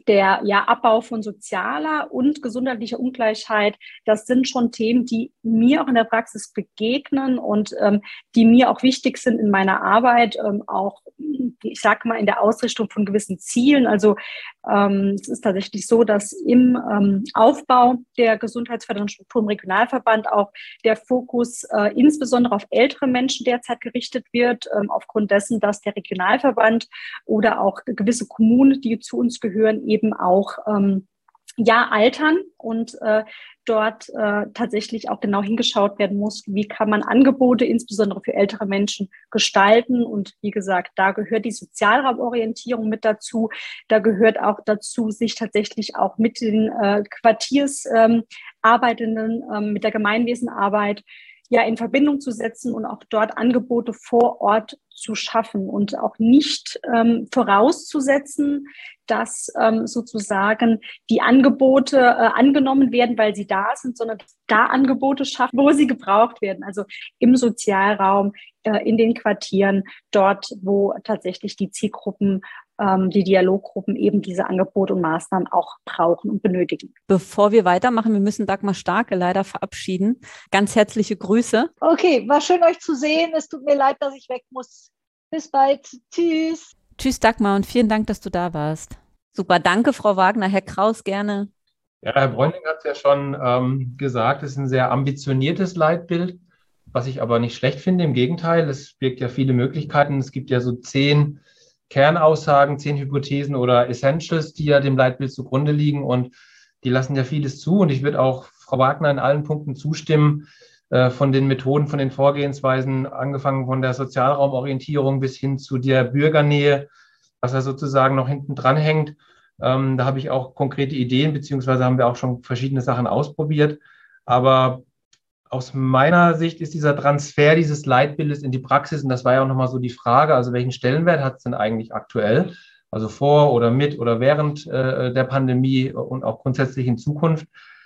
der Abbau von sozialer und gesundheitlicher Ungleichheit, das sind schon Themen, die mir auch in der Praxis begegnen und die mir auch wichtig sind in meiner Arbeit, auch, ich sage mal, in der Ausrichtung von gewissen Zielen. Also es ist tatsächlich so, dass im Aufbau der gesundheitsfördernden Struktur im Regionalverband auch der Fokus insbesondere auf ältere Menschen derzeit gerichtet wird, aufgrund dessen, dass der Regionalverband oder auch gewisse Kommunen, die zu uns gehören, eben auch altern und dort tatsächlich auch genau hingeschaut werden muss, wie kann man Angebote insbesondere für ältere Menschen gestalten. Und wie gesagt, da gehört die Sozialraumorientierung mit dazu. Da gehört auch dazu, sich tatsächlich auch mit den Quartiersarbeitenden, mit der Gemeinwesenarbeit in Verbindung zu setzen und auch dort Angebote vor Ort zu schaffen und auch nicht vorauszusetzen, dass sozusagen die Angebote angenommen werden, weil sie da sind, sondern da Angebote schaffen, wo sie gebraucht werden. Also im Sozialraum, in den Quartieren, dort, wo tatsächlich die Zielgruppen, die Dialoggruppen eben diese Angebote und Maßnahmen auch brauchen und benötigen. Bevor wir weitermachen, wir müssen Dagmar Starke leider verabschieden. Ganz herzliche Grüße. Okay, war schön, euch zu sehen. Es tut mir leid, dass ich weg muss. Bis bald. Tschüss. Tschüss, Dagmar, und vielen Dank, dass du da warst. Super, danke, Frau Wagner. Herr Kraus, gerne. Ja, Herr Bräuning hat es ja schon gesagt, es ist ein sehr ambitioniertes Leitbild, was ich aber nicht schlecht finde. Im Gegenteil, es birgt ja viele Möglichkeiten. Es gibt ja so 10 Kernaussagen, 10 Hypothesen oder Essentials, die ja dem Leitbild zugrunde liegen, und die lassen ja vieles zu. Und ich würde auch Frau Wagner in allen Punkten zustimmen, von den Methoden, von den Vorgehensweisen, angefangen von der Sozialraumorientierung bis hin zu der Bürgernähe, was da sozusagen noch hinten dran hängt. Da habe ich auch konkrete Ideen, beziehungsweise haben wir auch schon verschiedene Sachen ausprobiert. Aber aus meiner Sicht ist dieser Transfer dieses Leitbildes in die Praxis, und das war ja auch nochmal so die Frage, also welchen Stellenwert hat es denn eigentlich aktuell, also vor oder mit oder während der Pandemie und auch grundsätzlich in Zukunft.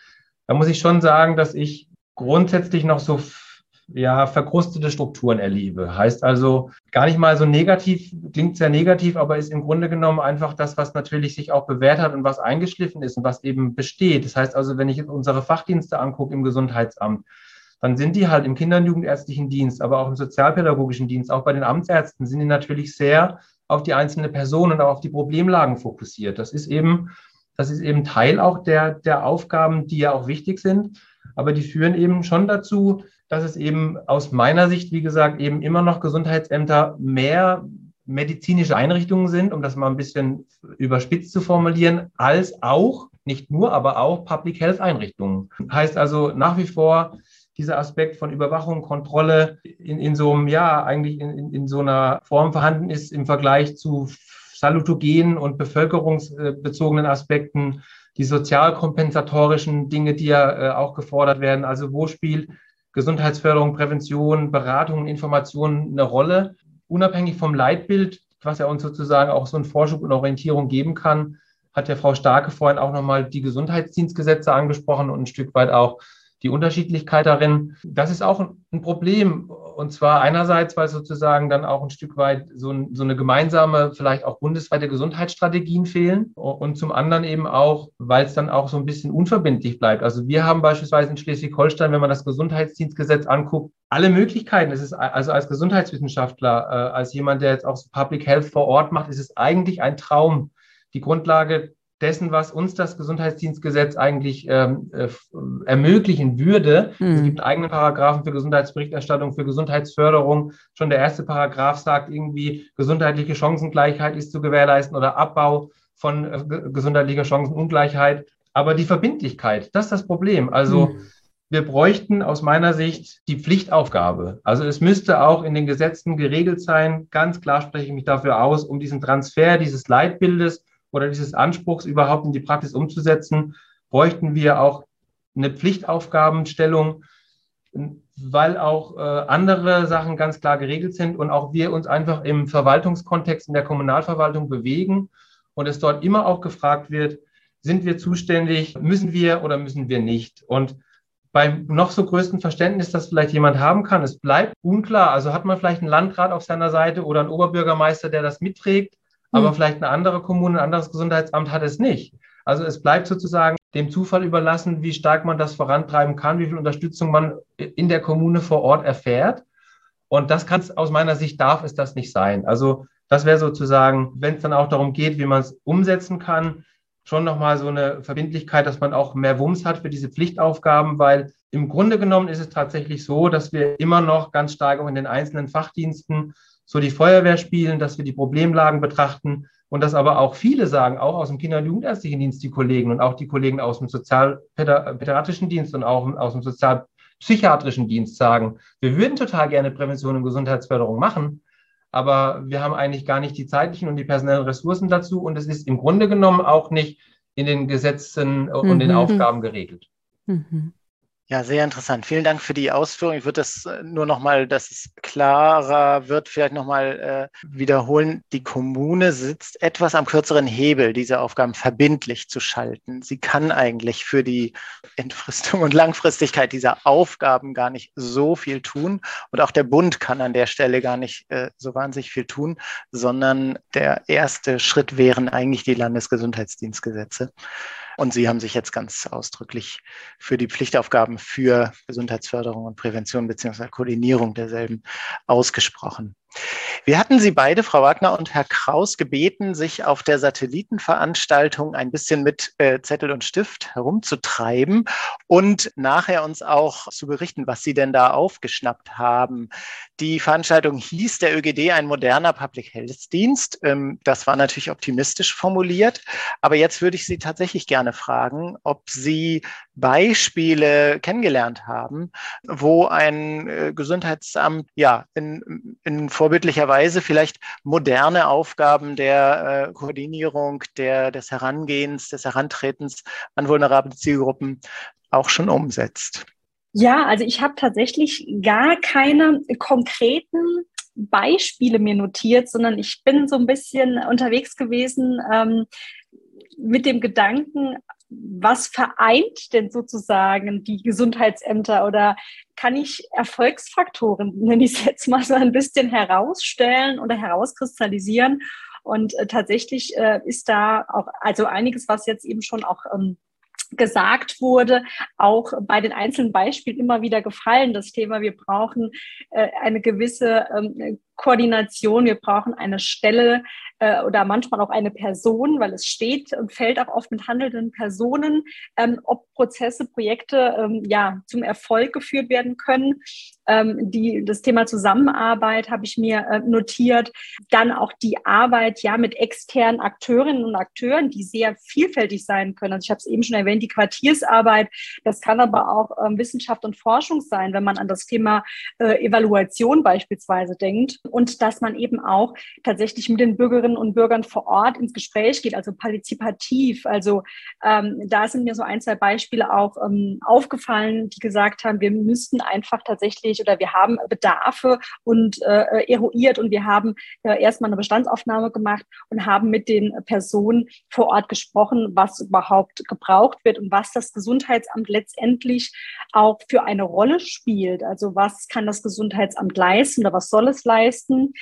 Da muss ich schon sagen, dass ich grundsätzlich noch so verkrustete Strukturen erlebe. Heißt also gar nicht mal so negativ, klingt sehr negativ, aber ist im Grunde genommen einfach das, was natürlich sich auch bewährt hat und was eingeschliffen ist und was eben besteht. Das heißt also, wenn ich unsere Fachdienste angucke im Gesundheitsamt, dann sind die halt im Kinder- und jugendärztlichen Dienst, aber auch im sozialpädagogischen Dienst, auch bei den Amtsärzten, sind die natürlich sehr auf die einzelne Person und auch auf die Problemlagen fokussiert. Das ist eben Teil auch der Aufgaben, die ja auch wichtig sind, aber die führen eben schon dazu, dass es eben aus meiner Sicht, wie gesagt, eben immer noch Gesundheitsämter mehr medizinische Einrichtungen sind, um das mal ein bisschen überspitzt zu formulieren, als auch, nicht nur, aber auch Public Health Einrichtungen. Heißt also nach wie vor dieser Aspekt von Überwachung, Kontrolle in so einem, eigentlich in so einer Form vorhanden ist im Vergleich zu salutogenen und bevölkerungsbezogenen Aspekten, die sozialkompensatorischen Dinge, die ja auch gefordert werden. Also wo spielt Gesundheitsförderung, Prävention, Beratung, Informationen eine Rolle? Unabhängig vom Leitbild, was ja uns sozusagen auch so einen Vorschub und Orientierung geben kann, hat ja Frau Starke vorhin auch nochmal die Gesundheitsdienstgesetze angesprochen und ein Stück weit auch die Unterschiedlichkeit darin. Das ist auch ein Problem. Und zwar einerseits, weil sozusagen dann auch ein Stück weit so eine gemeinsame, vielleicht auch bundesweite Gesundheitsstrategien fehlen. Und zum anderen eben auch, weil es dann auch so ein bisschen unverbindlich bleibt. Also wir haben beispielsweise in Schleswig-Holstein, wenn man das Gesundheitsdienstgesetz anguckt, alle Möglichkeiten. Es ist also als Gesundheitswissenschaftler, als jemand, der jetzt auch so Public Health vor Ort macht, ist es eigentlich ein Traum. Die Grundlage dessen, was uns das Gesundheitsdienstgesetz eigentlich ermöglichen würde. Es gibt einen eigenen Paragraphen für Gesundheitsberichterstattung, für Gesundheitsförderung. Schon der erste Paragraph sagt irgendwie, gesundheitliche Chancengleichheit ist zu gewährleisten oder Abbau von gesundheitlicher Chancenungleichheit. Aber die Verbindlichkeit, das ist das Problem. Also wir bräuchten aus meiner Sicht die Pflichtaufgabe. Also es müsste auch in den Gesetzen geregelt sein, ganz klar spreche ich mich dafür aus, um diesen Transfer dieses Leitbildes oder dieses Anspruchs überhaupt in die Praxis umzusetzen, bräuchten wir auch eine Pflichtaufgabenstellung, weil auch andere Sachen ganz klar geregelt sind und auch wir uns einfach im Verwaltungskontext in der Kommunalverwaltung bewegen und es dort immer auch gefragt wird, sind wir zuständig, müssen wir oder müssen wir nicht? Und beim noch so größten Verständnis, das vielleicht jemand haben kann, es bleibt unklar. Also hat man vielleicht einen Landrat auf seiner Seite oder einen Oberbürgermeister, der das mitträgt, aber vielleicht eine andere Kommune, ein anderes Gesundheitsamt hat es nicht. Also es bleibt sozusagen dem Zufall überlassen, wie stark man das vorantreiben kann, wie viel Unterstützung man in der Kommune vor Ort erfährt. Und das kann es aus meiner Sicht, darf es das nicht sein. Also das wäre sozusagen, wenn es dann auch darum geht, wie man es umsetzen kann, schon nochmal so eine Verbindlichkeit, dass man auch mehr Wumms hat für diese Pflichtaufgaben, weil im Grunde genommen ist es tatsächlich so, dass wir immer noch ganz stark auch in den einzelnen Fachdiensten so die Feuerwehr spielen, dass wir die Problemlagen betrachten und dass aber auch viele sagen, auch aus dem Kinder- und Jugendärztlichen Dienst, die Kollegen und auch die Kollegen aus dem sozialpädiatrischen Dienst und auch aus dem sozialpsychiatrischen Dienst sagen, wir würden total gerne Prävention und Gesundheitsförderung machen, aber wir haben eigentlich gar nicht die zeitlichen und die personellen Ressourcen dazu und es ist im Grunde genommen auch nicht in den Gesetzen und den Aufgaben geregelt. Ja, sehr interessant. Vielen Dank für die Ausführung. Ich würde das nur nochmal, dass es klarer wird, vielleicht nochmal wiederholen. Die Kommune sitzt etwas am kürzeren Hebel, diese Aufgaben verbindlich zu schalten. Sie kann eigentlich für die Entfristung und Langfristigkeit dieser Aufgaben gar nicht so viel tun. Und auch der Bund kann an der Stelle gar nicht so wahnsinnig viel tun, sondern der erste Schritt wären eigentlich die Landesgesundheitsdienstgesetze. Und Sie haben sich jetzt ganz ausdrücklich für die Pflichtaufgaben für Gesundheitsförderung und Prävention bzw. Koordinierung derselben ausgesprochen. Wir hatten Sie beide, Frau Wagner und Herr Kraus, gebeten, sich auf der Satellitenveranstaltung ein bisschen mit Zettel und Stift herumzutreiben und nachher uns auch zu berichten, was Sie denn da aufgeschnappt haben. Die Veranstaltung hieß der ÖGD, ein moderner Public Health Dienst. Das war natürlich optimistisch formuliert, aber jetzt würde ich Sie tatsächlich gerne fragen, ob Sie Beispiele kennengelernt haben, wo ein Gesundheitsamt in vorbildlicher Weise vielleicht moderne Aufgaben der Koordinierung, des Herangehens, des Herantretens an vulnerable Zielgruppen auch schon umsetzt. Ja, also ich habe tatsächlich gar keine konkreten Beispiele mir notiert, sondern ich bin so ein bisschen unterwegs gewesen mit dem Gedanken, was vereint denn sozusagen die Gesundheitsämter oder kann ich Erfolgsfaktoren, nenne ich es jetzt mal so ein bisschen herausstellen oder herauskristallisieren? Und tatsächlich ist da auch also einiges, was jetzt eben schon auch gesagt wurde, auch bei den einzelnen Beispielen immer wieder gefallen. Das Thema, wir brauchen eine gewisse Koordination, wir brauchen eine Stelle oder manchmal auch eine Person, weil es steht und fällt auch oft mit handelnden Personen, ob Prozesse, Projekte zum Erfolg geführt werden können. Das Thema Zusammenarbeit habe ich mir notiert. Dann auch die Arbeit mit externen Akteurinnen und Akteuren, die sehr vielfältig sein können. Also ich habe es eben schon erwähnt, die Quartiersarbeit. Das kann aber auch Wissenschaft und Forschung sein, wenn man an das Thema Evaluation beispielsweise denkt. Und dass man eben auch tatsächlich mit den Bürgerinnen und Bürgern vor Ort ins Gespräch geht, also partizipativ. Also da sind mir so ein, zwei Beispiele auch aufgefallen, die gesagt haben, wir müssten einfach tatsächlich oder wir haben Bedarfe und eruiert und wir haben erstmal eine Bestandsaufnahme gemacht und haben mit den Personen vor Ort gesprochen, was überhaupt gebraucht wird und was das Gesundheitsamt letztendlich auch für eine Rolle spielt. Also was kann das Gesundheitsamt leisten oder was soll es leisten?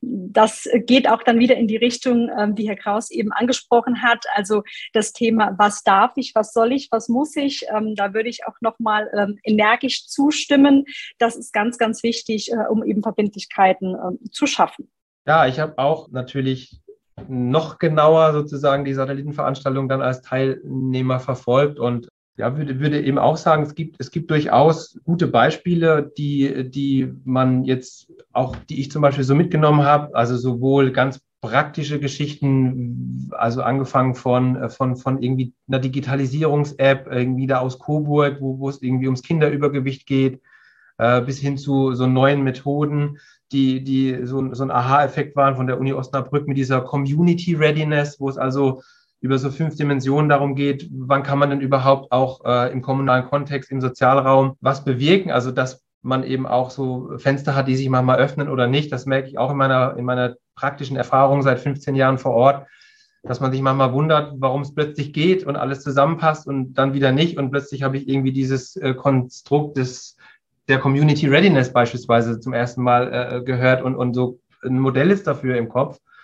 Das geht auch dann wieder in die Richtung, die Herr Kraus eben angesprochen hat. Also das Thema, was darf ich, was soll ich, was muss ich? Da würde ich auch nochmal energisch zustimmen. Das ist ganz, ganz wichtig, um eben Verbindlichkeiten zu schaffen. Ja, ich habe auch natürlich noch genauer sozusagen die Satellitenveranstaltung dann als Teilnehmer verfolgt und würde eben auch sagen, es gibt durchaus gute Beispiele, die man jetzt auch, die ich zum Beispiel so mitgenommen habe, also sowohl ganz praktische Geschichten, also angefangen von irgendwie einer Digitalisierungs-App, irgendwie da aus Coburg, wo es irgendwie ums Kinderübergewicht geht, bis hin zu so neuen Methoden, die so ein Aha-Effekt waren von der Uni Osnabrück mit dieser Community Readiness, wo es also über so 5 Dimensionen darum geht, wann kann man denn überhaupt auch im kommunalen Kontext, im Sozialraum was bewirken, also dass man eben auch so Fenster hat, die sich manchmal öffnen oder nicht. Das merke ich auch in meiner praktischen Erfahrung seit 15 Jahren vor Ort, dass man sich manchmal wundert, warum es plötzlich geht und alles zusammenpasst und dann wieder nicht und plötzlich habe ich irgendwie dieses Konstrukt der Community Readiness beispielsweise zum ersten Mal gehört und so ein Modell ist dafür im Kopf.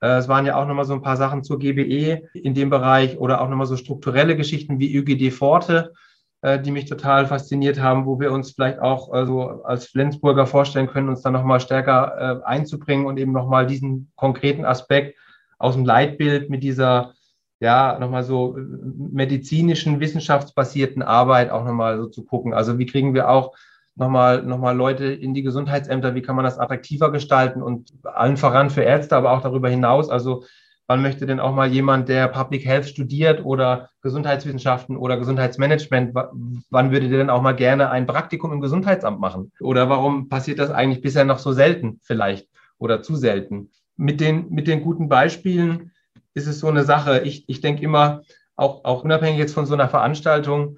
Es waren ja auch nochmal so ein paar Sachen zur GBE in dem Bereich oder auch nochmal so strukturelle Geschichten wie ÖGD Forte, die mich total fasziniert haben, wo wir uns vielleicht auch als Flensburger vorstellen können, uns dann nochmal stärker einzubringen und eben nochmal diesen konkreten Aspekt aus dem Leitbild mit dieser nochmal so medizinischen, wissenschaftsbasierten Arbeit auch nochmal so zu gucken. Also wie kriegen wir auch nochmal Leute in die Gesundheitsämter, wie kann man das attraktiver gestalten und allen voran für Ärzte, aber auch darüber hinaus. Also wann möchte denn auch mal jemand, der Public Health studiert oder Gesundheitswissenschaften oder Gesundheitsmanagement, wann würde der denn auch mal gerne ein Praktikum im Gesundheitsamt machen? Oder warum passiert das eigentlich bisher noch so selten vielleicht oder zu selten? Mit den guten Beispielen ist es so eine Sache. Ich denke immer, auch unabhängig jetzt von so einer Veranstaltung,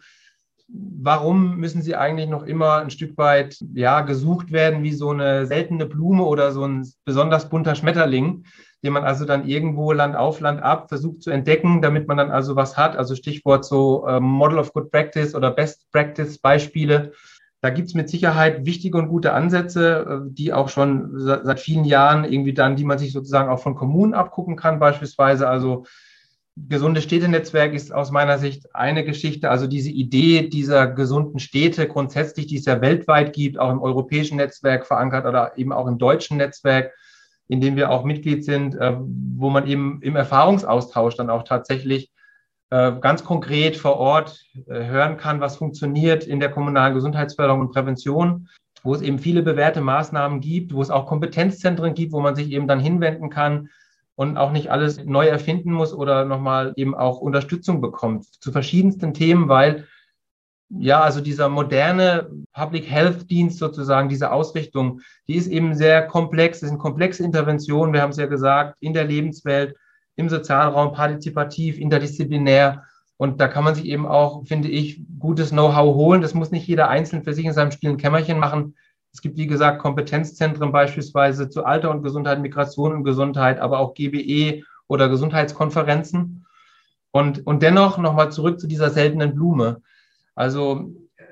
warum müssen sie eigentlich noch immer ein Stück weit gesucht werden wie so eine seltene Blume oder so ein besonders bunter Schmetterling, den man also dann irgendwo Land auf, Land ab versucht zu entdecken, damit man dann also was hat. Also Stichwort so Model of Good Practice oder Best Practice Beispiele. Da gibt es mit Sicherheit wichtige und gute Ansätze, die auch schon seit vielen Jahren irgendwie dann, die man sich sozusagen auch von Kommunen abgucken kann beispielsweise. Also gesunde Städtenetzwerk ist aus meiner Sicht eine Geschichte. Also diese Idee dieser gesunden Städte grundsätzlich, die es ja weltweit gibt, auch im europäischen Netzwerk verankert oder eben auch im deutschen Netzwerk, in dem wir auch Mitglied sind, wo man eben im Erfahrungsaustausch dann auch tatsächlich ganz konkret vor Ort hören kann, was funktioniert in der kommunalen Gesundheitsförderung und Prävention, wo es eben viele bewährte Maßnahmen gibt, wo es auch Kompetenzzentren gibt, wo man sich eben dann hinwenden kann und auch nicht alles neu erfinden muss oder nochmal eben auch Unterstützung bekommt zu verschiedensten Themen, weil also dieser moderne Public Health Dienst sozusagen, diese Ausrichtung, die ist eben sehr komplex, das sind komplexe Interventionen, wir haben es ja gesagt, in der Lebenswelt, im Sozialraum, partizipativ, interdisziplinär. Und da kann man sich eben auch, finde ich, gutes Know-how holen. Das muss nicht jeder einzeln für sich in seinem stillen Kämmerchen machen. Es gibt, wie gesagt, Kompetenzzentren beispielsweise zu Alter und Gesundheit, Migration und Gesundheit, aber auch GBE oder Gesundheitskonferenzen. Und dennoch nochmal zurück zu dieser seltenen Blume. Also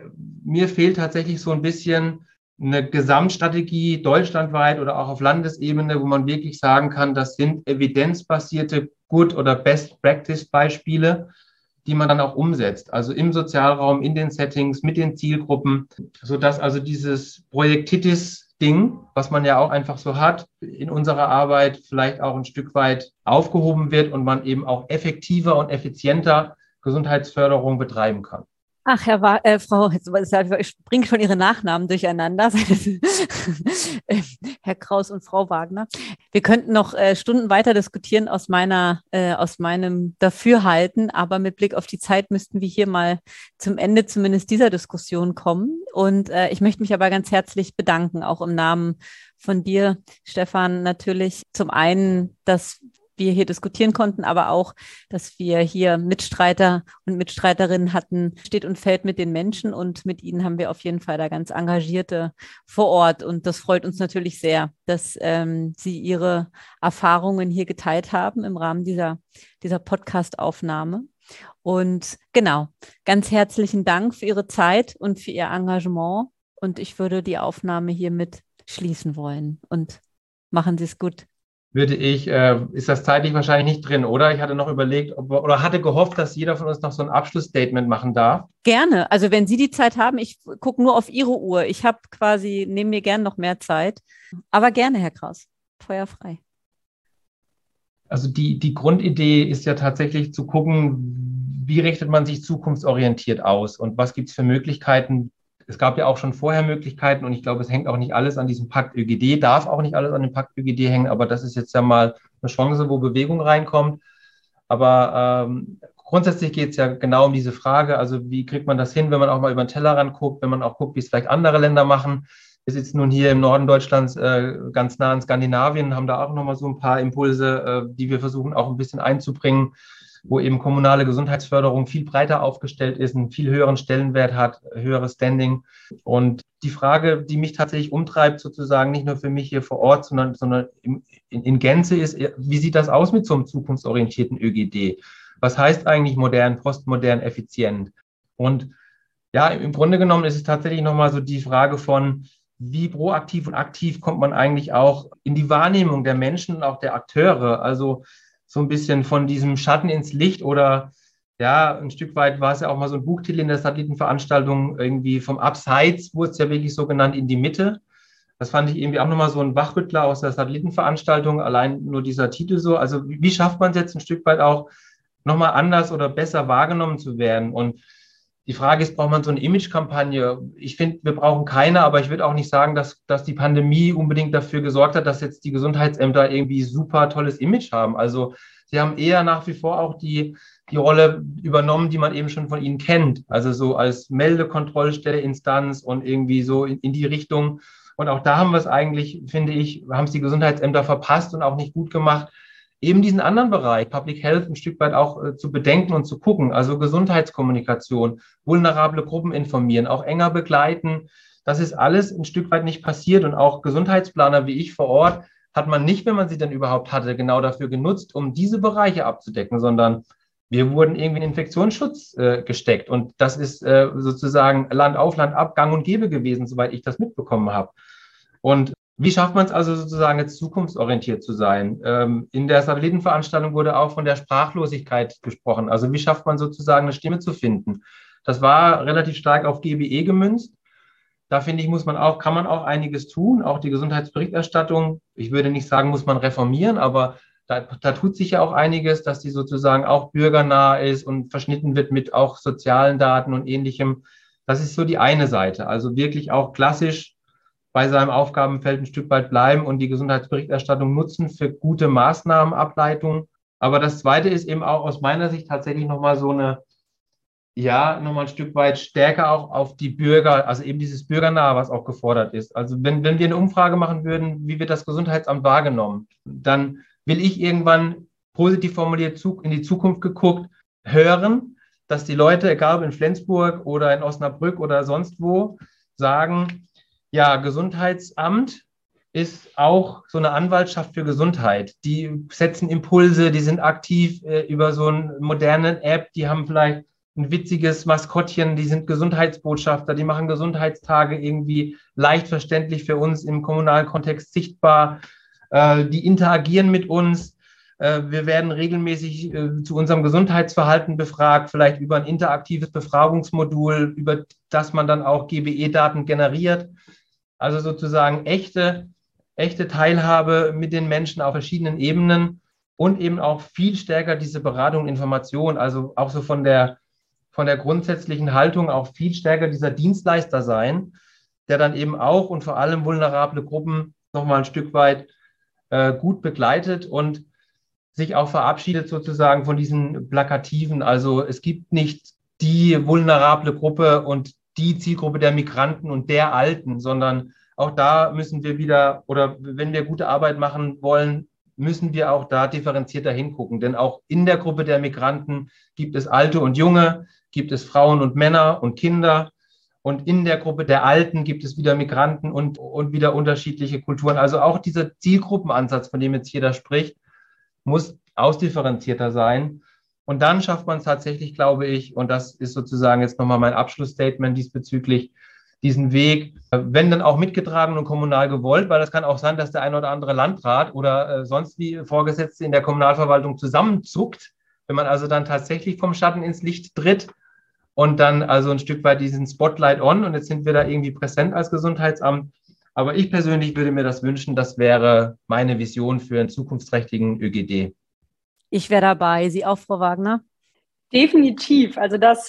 mir fehlt tatsächlich so ein bisschen eine Gesamtstrategie deutschlandweit oder auch auf Landesebene, wo man wirklich sagen kann, das sind evidenzbasierte Good- oder Best-Practice-Beispiele, die man dann auch umsetzt. Also im Sozialraum, in den Settings, mit den Zielgruppen, sodass also dieses Projektitis-Ding, was man ja auch einfach so hat, in unserer Arbeit vielleicht auch ein Stück weit aufgehoben wird und man eben auch effektiver und effizienter Gesundheitsförderung betreiben kann. Ach, Frau, ich bringe schon Ihre Nachnamen durcheinander. Herr Kraus und Frau Wagner. Wir könnten noch Stunden weiter diskutieren aus meinem Dafürhalten, aber mit Blick auf die Zeit müssten wir hier mal zum Ende zumindest dieser Diskussion kommen. Und ich möchte mich aber ganz herzlich bedanken, auch im Namen von dir, Stefan, natürlich zum einen, dass wir hier diskutieren konnten, aber auch, dass wir hier Mitstreiter und Mitstreiterinnen hatten, steht und fällt mit den Menschen und mit ihnen haben wir auf jeden Fall da ganz Engagierte vor Ort und das freut uns natürlich sehr, dass Sie Ihre Erfahrungen hier geteilt haben im Rahmen dieser Podcast-Aufnahme. Und genau, ganz herzlichen Dank für Ihre Zeit und für Ihr Engagement und ich würde die Aufnahme hiermit schließen wollen und machen Sie es gut. Ist das zeitlich wahrscheinlich nicht drin, oder? Ich hatte noch überlegt, hatte gehofft, dass jeder von uns noch so ein Abschlussstatement machen darf. Gerne. Also wenn Sie die Zeit haben, ich gucke nur auf Ihre Uhr. Ich habe nehme mir gern noch mehr Zeit. Aber gerne, Herr Kraus. Feuer frei. Also die Grundidee ist ja tatsächlich zu gucken, wie richtet man sich zukunftsorientiert aus und was gibt es für Möglichkeiten. Es gab ja auch schon vorher Möglichkeiten und ich glaube, es hängt auch nicht alles an diesem Pakt ÖGD, darf auch nicht alles an dem Pakt ÖGD hängen, aber das ist jetzt ja mal eine Chance, wo Bewegung reinkommt. Aber grundsätzlich geht es ja genau um diese Frage, also wie kriegt man das hin, wenn man auch mal über den Tellerrand guckt, wenn man auch guckt, wie es vielleicht andere Länder machen. Wir sitzen nun hier im Norden Deutschlands ganz nah in Skandinavien, haben da auch nochmal so ein paar Impulse, die wir versuchen auch ein bisschen einzubringen, wo eben kommunale Gesundheitsförderung viel breiter aufgestellt ist, einen viel höheren Stellenwert hat, höheres Standing. Und die Frage, die mich tatsächlich umtreibt, sozusagen nicht nur für mich hier vor Ort, sondern in Gänze ist, wie sieht das aus mit so einem zukunftsorientierten ÖGD? Was heißt eigentlich modern, postmodern, effizient? Und ja, im Grunde genommen ist es tatsächlich nochmal so die Frage von, wie proaktiv und aktiv kommt man eigentlich auch in die Wahrnehmung der Menschen und auch der Akteure. Also so ein bisschen von diesem Schatten ins Licht oder ja, ein Stück weit war es ja auch mal so ein Buchtitel in der Satellitenveranstaltung, irgendwie vom Abseits wurde es ja wirklich so genannt, in die Mitte. Das fand ich irgendwie auch nochmal so ein Wachrüttler aus der Satellitenveranstaltung, allein nur dieser Titel so. Also wie schafft man es jetzt ein Stück weit auch nochmal anders oder besser wahrgenommen zu werden? Und die Frage ist, braucht man so eine Image-Kampagne? Ich finde, wir brauchen keine, aber ich würde auch nicht sagen, dass die Pandemie unbedingt dafür gesorgt hat, dass jetzt die Gesundheitsämter irgendwie super tolles Image haben. Also sie haben eher nach wie vor auch die Rolle übernommen, die man eben schon von ihnen kennt. Also so als Meldekontrollstelle, Instanz und irgendwie so in die Richtung. Und auch da haben wir es eigentlich, finde ich, haben es die Gesundheitsämter verpasst und auch nicht gut gemacht, eben diesen anderen Bereich, Public Health, ein Stück weit auch zu bedenken und zu gucken. Also Gesundheitskommunikation, vulnerable Gruppen informieren, auch enger begleiten. Das ist alles ein Stück weit nicht passiert. Und auch Gesundheitsplaner wie ich vor Ort hat man nicht, wenn man sie denn überhaupt hatte, genau dafür genutzt, um diese Bereiche abzudecken, sondern wir wurden irgendwie in Infektionsschutz gesteckt. Und das ist sozusagen Land auf, Land ab, gang und gäbe gewesen, soweit ich das mitbekommen habe. Und wie schafft man es also sozusagen jetzt zukunftsorientiert zu sein? In der Satellitenveranstaltung wurde auch von der Sprachlosigkeit gesprochen. Also wie schafft man sozusagen eine Stimme zu finden? Das war relativ stark auf GBE gemünzt. Da finde ich, kann man auch einiges tun. Auch die Gesundheitsberichterstattung, ich würde nicht sagen, muss man reformieren, aber da tut sich ja auch einiges, dass die sozusagen auch bürgernah ist und verschnitten wird mit auch sozialen Daten und Ähnlichem. Das ist so die eine Seite. Also wirklich auch klassisch bei seinem Aufgabenfeld ein Stück weit bleiben und die Gesundheitsberichterstattung nutzen für gute Maßnahmenableitung. Aber das Zweite ist eben auch aus meiner Sicht tatsächlich nochmal nochmal ein Stück weit stärker auch auf die Bürger, also eben dieses Bürgernahe, was auch gefordert ist. Also wenn wir eine Umfrage machen würden, wie wird das Gesundheitsamt wahrgenommen, dann will ich irgendwann positiv formuliert in die Zukunft geguckt hören, dass die Leute, egal ob in Flensburg oder in Osnabrück oder sonst wo, sagen, ja, Gesundheitsamt ist auch so eine Anwaltschaft für Gesundheit. Die setzen Impulse, die sind aktiv über so eine moderne App, die haben vielleicht ein witziges Maskottchen, die sind Gesundheitsbotschafter, die machen Gesundheitstage irgendwie leicht verständlich für uns im kommunalen Kontext sichtbar. Die interagieren mit uns. Wir werden regelmäßig zu unserem Gesundheitsverhalten befragt, vielleicht über ein interaktives Befragungsmodul, über das man dann auch GBE-Daten generiert. Also sozusagen echte Teilhabe mit den Menschen auf verschiedenen Ebenen und eben auch viel stärker diese Beratung und Information, also auch so von der grundsätzlichen Haltung auch viel stärker dieser Dienstleister sein, der dann eben auch und vor allem vulnerable Gruppen nochmal ein Stück weit gut begleitet und sich auch verabschiedet sozusagen von diesen Plakativen. Also es gibt nicht die vulnerable Gruppe und die Zielgruppe der Migranten und der Alten, sondern auch da müssen wir wieder, oder wenn wir gute Arbeit machen wollen, müssen wir auch da differenzierter hingucken. Denn auch in der Gruppe der Migranten gibt es Alte und Junge, gibt es Frauen und Männer und Kinder. Und in der Gruppe der Alten gibt es wieder Migranten und wieder unterschiedliche Kulturen. Also auch dieser Zielgruppenansatz, von dem jetzt jeder spricht, muss ausdifferenzierter sein. Und dann schafft man es tatsächlich, glaube ich, und das ist sozusagen jetzt nochmal mein Abschlussstatement diesbezüglich, diesen Weg, wenn dann auch mitgetragen und kommunal gewollt, weil das kann auch sein, dass der ein oder andere Landrat oder sonst wie Vorgesetzte in der Kommunalverwaltung zusammenzuckt, wenn man also dann tatsächlich vom Schatten ins Licht tritt und dann also ein Stück weit diesen Spotlight on und jetzt sind wir da irgendwie präsent als Gesundheitsamt. Aber ich persönlich würde mir das wünschen, das wäre meine Vision für einen zukunftsträchtigen ÖGD. Ich wäre dabei. Sie auch, Frau Wagner? Definitiv. Also das,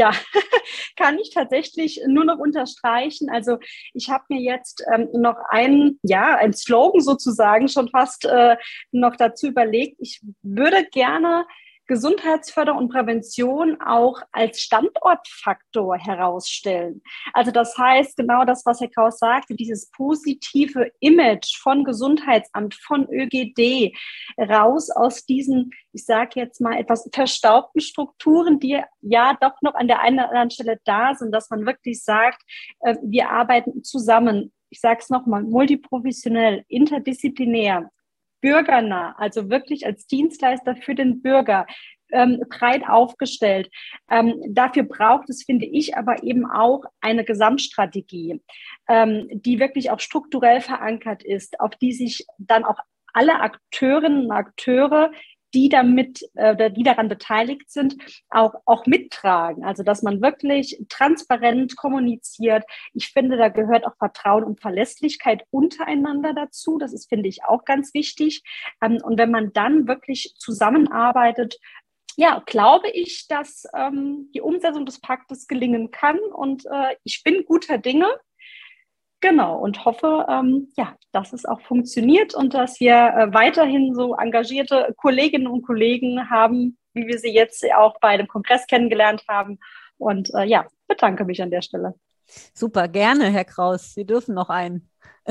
kann ich tatsächlich nur noch unterstreichen. Also ich habe mir jetzt noch ein Slogan sozusagen schon fast noch dazu überlegt. Ich würde gerne Gesundheitsförderung und Prävention auch als Standortfaktor herausstellen. Also das heißt, genau das, was Herr Kraus sagte, dieses positive Image von Gesundheitsamt, von ÖGD, raus aus diesen, ich sage jetzt mal, etwas verstaubten Strukturen, die ja doch noch an der einen oder anderen Stelle da sind, dass man wirklich sagt, wir arbeiten zusammen. Ich sage es nochmal, multiprofessionell, interdisziplinär, bürgernah, also wirklich als Dienstleister für den Bürger. breit aufgestellt. Dafür braucht es, finde ich, aber eben auch eine Gesamtstrategie, die wirklich auch strukturell verankert ist, auf die sich dann auch alle Akteurinnen und Akteure, die daran beteiligt sind, auch mittragen. Also, dass man wirklich transparent kommuniziert. Ich finde, da gehört auch Vertrauen und Verlässlichkeit untereinander dazu. Das ist, finde ich, auch ganz wichtig. Und wenn man dann wirklich zusammenarbeitet, ja, glaube ich, dass die Umsetzung des Paktes gelingen kann. Und ich bin guter Dinge. Genau, und hoffe, dass es auch funktioniert und dass wir weiterhin so engagierte Kolleginnen und Kollegen haben, wie wir sie jetzt auch bei dem Kongress kennengelernt haben. Und bedanke mich an der Stelle. Super, gerne, Herr Kraus. Sie dürfen noch einen.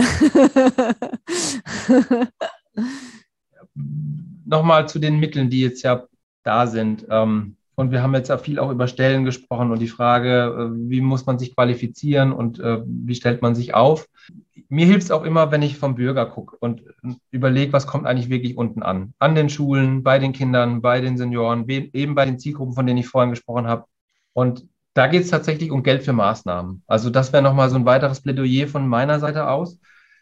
Nochmal zu den Mitteln, die jetzt ja da sind. Und wir haben jetzt ja viel auch über Stellen gesprochen und die Frage, wie muss man sich qualifizieren und wie stellt man sich auf? Mir hilft es auch immer, wenn ich vom Bürger gucke und überlege, was kommt eigentlich wirklich unten an. An den Schulen, bei den Kindern, bei den Senioren, eben bei den Zielgruppen, von denen ich vorhin gesprochen habe. Und da geht es tatsächlich um Geld für Maßnahmen. Also das wäre nochmal so ein weiteres Plädoyer von meiner Seite aus.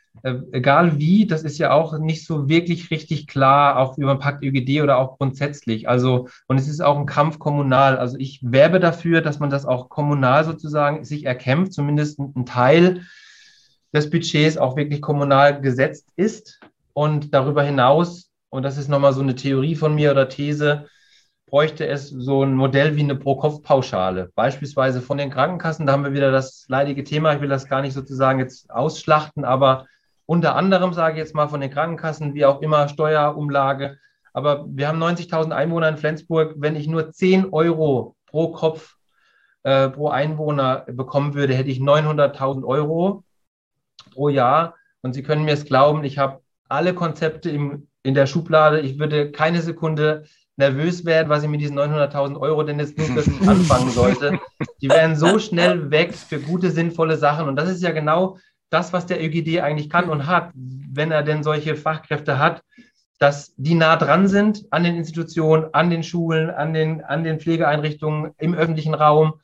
Egal wie, das ist ja auch nicht so wirklich richtig klar, auch über den Pakt ÖGD oder auch grundsätzlich. Also, und es ist auch ein Kampf kommunal. Also ich werbe dafür, dass man das auch kommunal sozusagen sich erkämpft, zumindest ein Teil des Budgets auch wirklich kommunal gesetzt ist. Und darüber hinaus, und das ist nochmal so eine Theorie von mir oder These, bräuchte es so ein Modell wie eine Pro-Kopf-Pauschale, beispielsweise von den Krankenkassen. Da haben wir wieder das leidige Thema. Ich will das gar nicht sozusagen jetzt ausschlachten, aber unter anderem, sage ich jetzt mal, von den Krankenkassen, wie auch immer, Steuerumlage. Aber wir haben 90.000 Einwohner in Flensburg. Wenn ich nur 10 Euro pro Kopf, pro Einwohner bekommen würde, hätte ich 900.000 Euro pro Jahr. Und Sie können mir es glauben, ich habe alle Konzepte in der Schublade. Ich würde keine Sekunde nervös werden, was ich mit diesen 900.000 Euro denn jetzt nun wirklich anfangen sollte. Die wären so schnell weg für gute, sinnvolle Sachen. Und das ist ja genau das, was der ÖGD eigentlich kann und hat, wenn er denn solche Fachkräfte hat, dass die nah dran sind an den Institutionen, an den Schulen, an den Pflegeeinrichtungen, im öffentlichen Raum,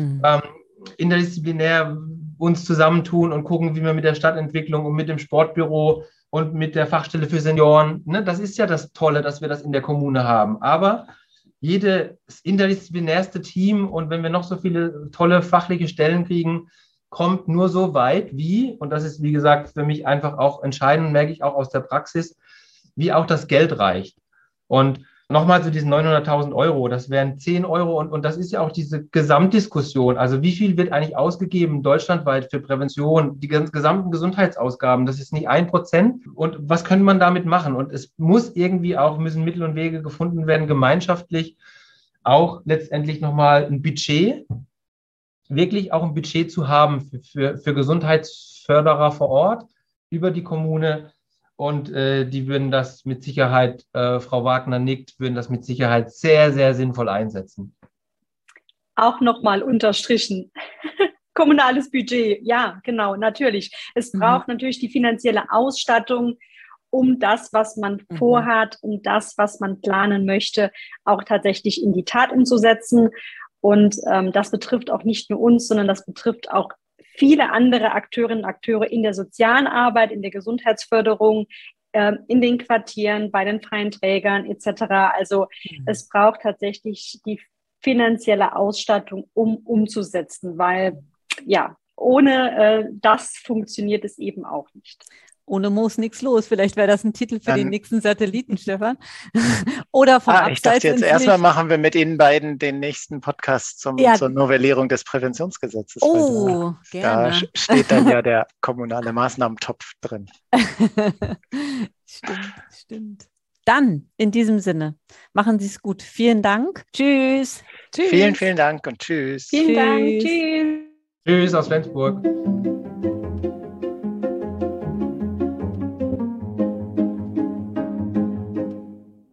interdisziplinär uns zusammentun und gucken, wie wir mit der Stadtentwicklung und mit dem Sportbüro und mit der Fachstelle für Senioren, ne, das ist ja das Tolle, dass wir das in der Kommune haben. Aber jedes interdisziplinärste Team und wenn wir noch so viele tolle fachliche Stellen kriegen, kommt nur so weit wie, und das ist, wie gesagt, für mich einfach auch entscheidend, merke ich auch aus der Praxis, wie auch das Geld reicht. Und nochmal zu diesen 900.000 Euro, das wären 10 Euro und das ist ja auch diese Gesamtdiskussion. Also wie viel wird eigentlich ausgegeben deutschlandweit für Prävention, die gesamten Gesundheitsausgaben, das ist nicht 1%. Und was könnte man damit machen? Und es muss irgendwie auch, müssen Mittel und Wege gefunden werden, gemeinschaftlich auch letztendlich nochmal ein Budget, wirklich auch ein Budget zu haben für Gesundheitsförderer vor Ort über die Kommune. Und die würden das mit Sicherheit, Frau Wagner nickt, würden das mit Sicherheit sehr, sehr sinnvoll einsetzen. Auch nochmal unterstrichen. Kommunales Budget, ja, genau, natürlich. Es braucht natürlich die finanzielle Ausstattung, um das, was man vorhat, um das, was man planen möchte, auch tatsächlich in die Tat umzusetzen. Und das betrifft auch nicht nur uns, sondern das betrifft auch viele andere Akteurinnen und Akteure in der sozialen Arbeit, in der Gesundheitsförderung, in den Quartieren, bei den freien Trägern etc. Also es braucht tatsächlich die finanzielle Ausstattung, um umzusetzen, weil ja, ohne das funktioniert es eben auch nicht. Ohne Moos nichts los. Vielleicht wäre das ein Titel für den nächsten Satelliten, Stefan. Oder vom Abseits. Ich dachte jetzt erstmal machen wir mit Ihnen beiden den nächsten Podcast zur Novellierung des Präventionsgesetzes. Oh, gerne. Da steht dann ja der kommunale Maßnahmentopf drin. Stimmt. Dann, in diesem Sinne, machen Sie es gut. Vielen Dank. Tschüss. Vielen Dank und tschüss. Vielen Dank. Tschüss. Tschüss aus Flensburg.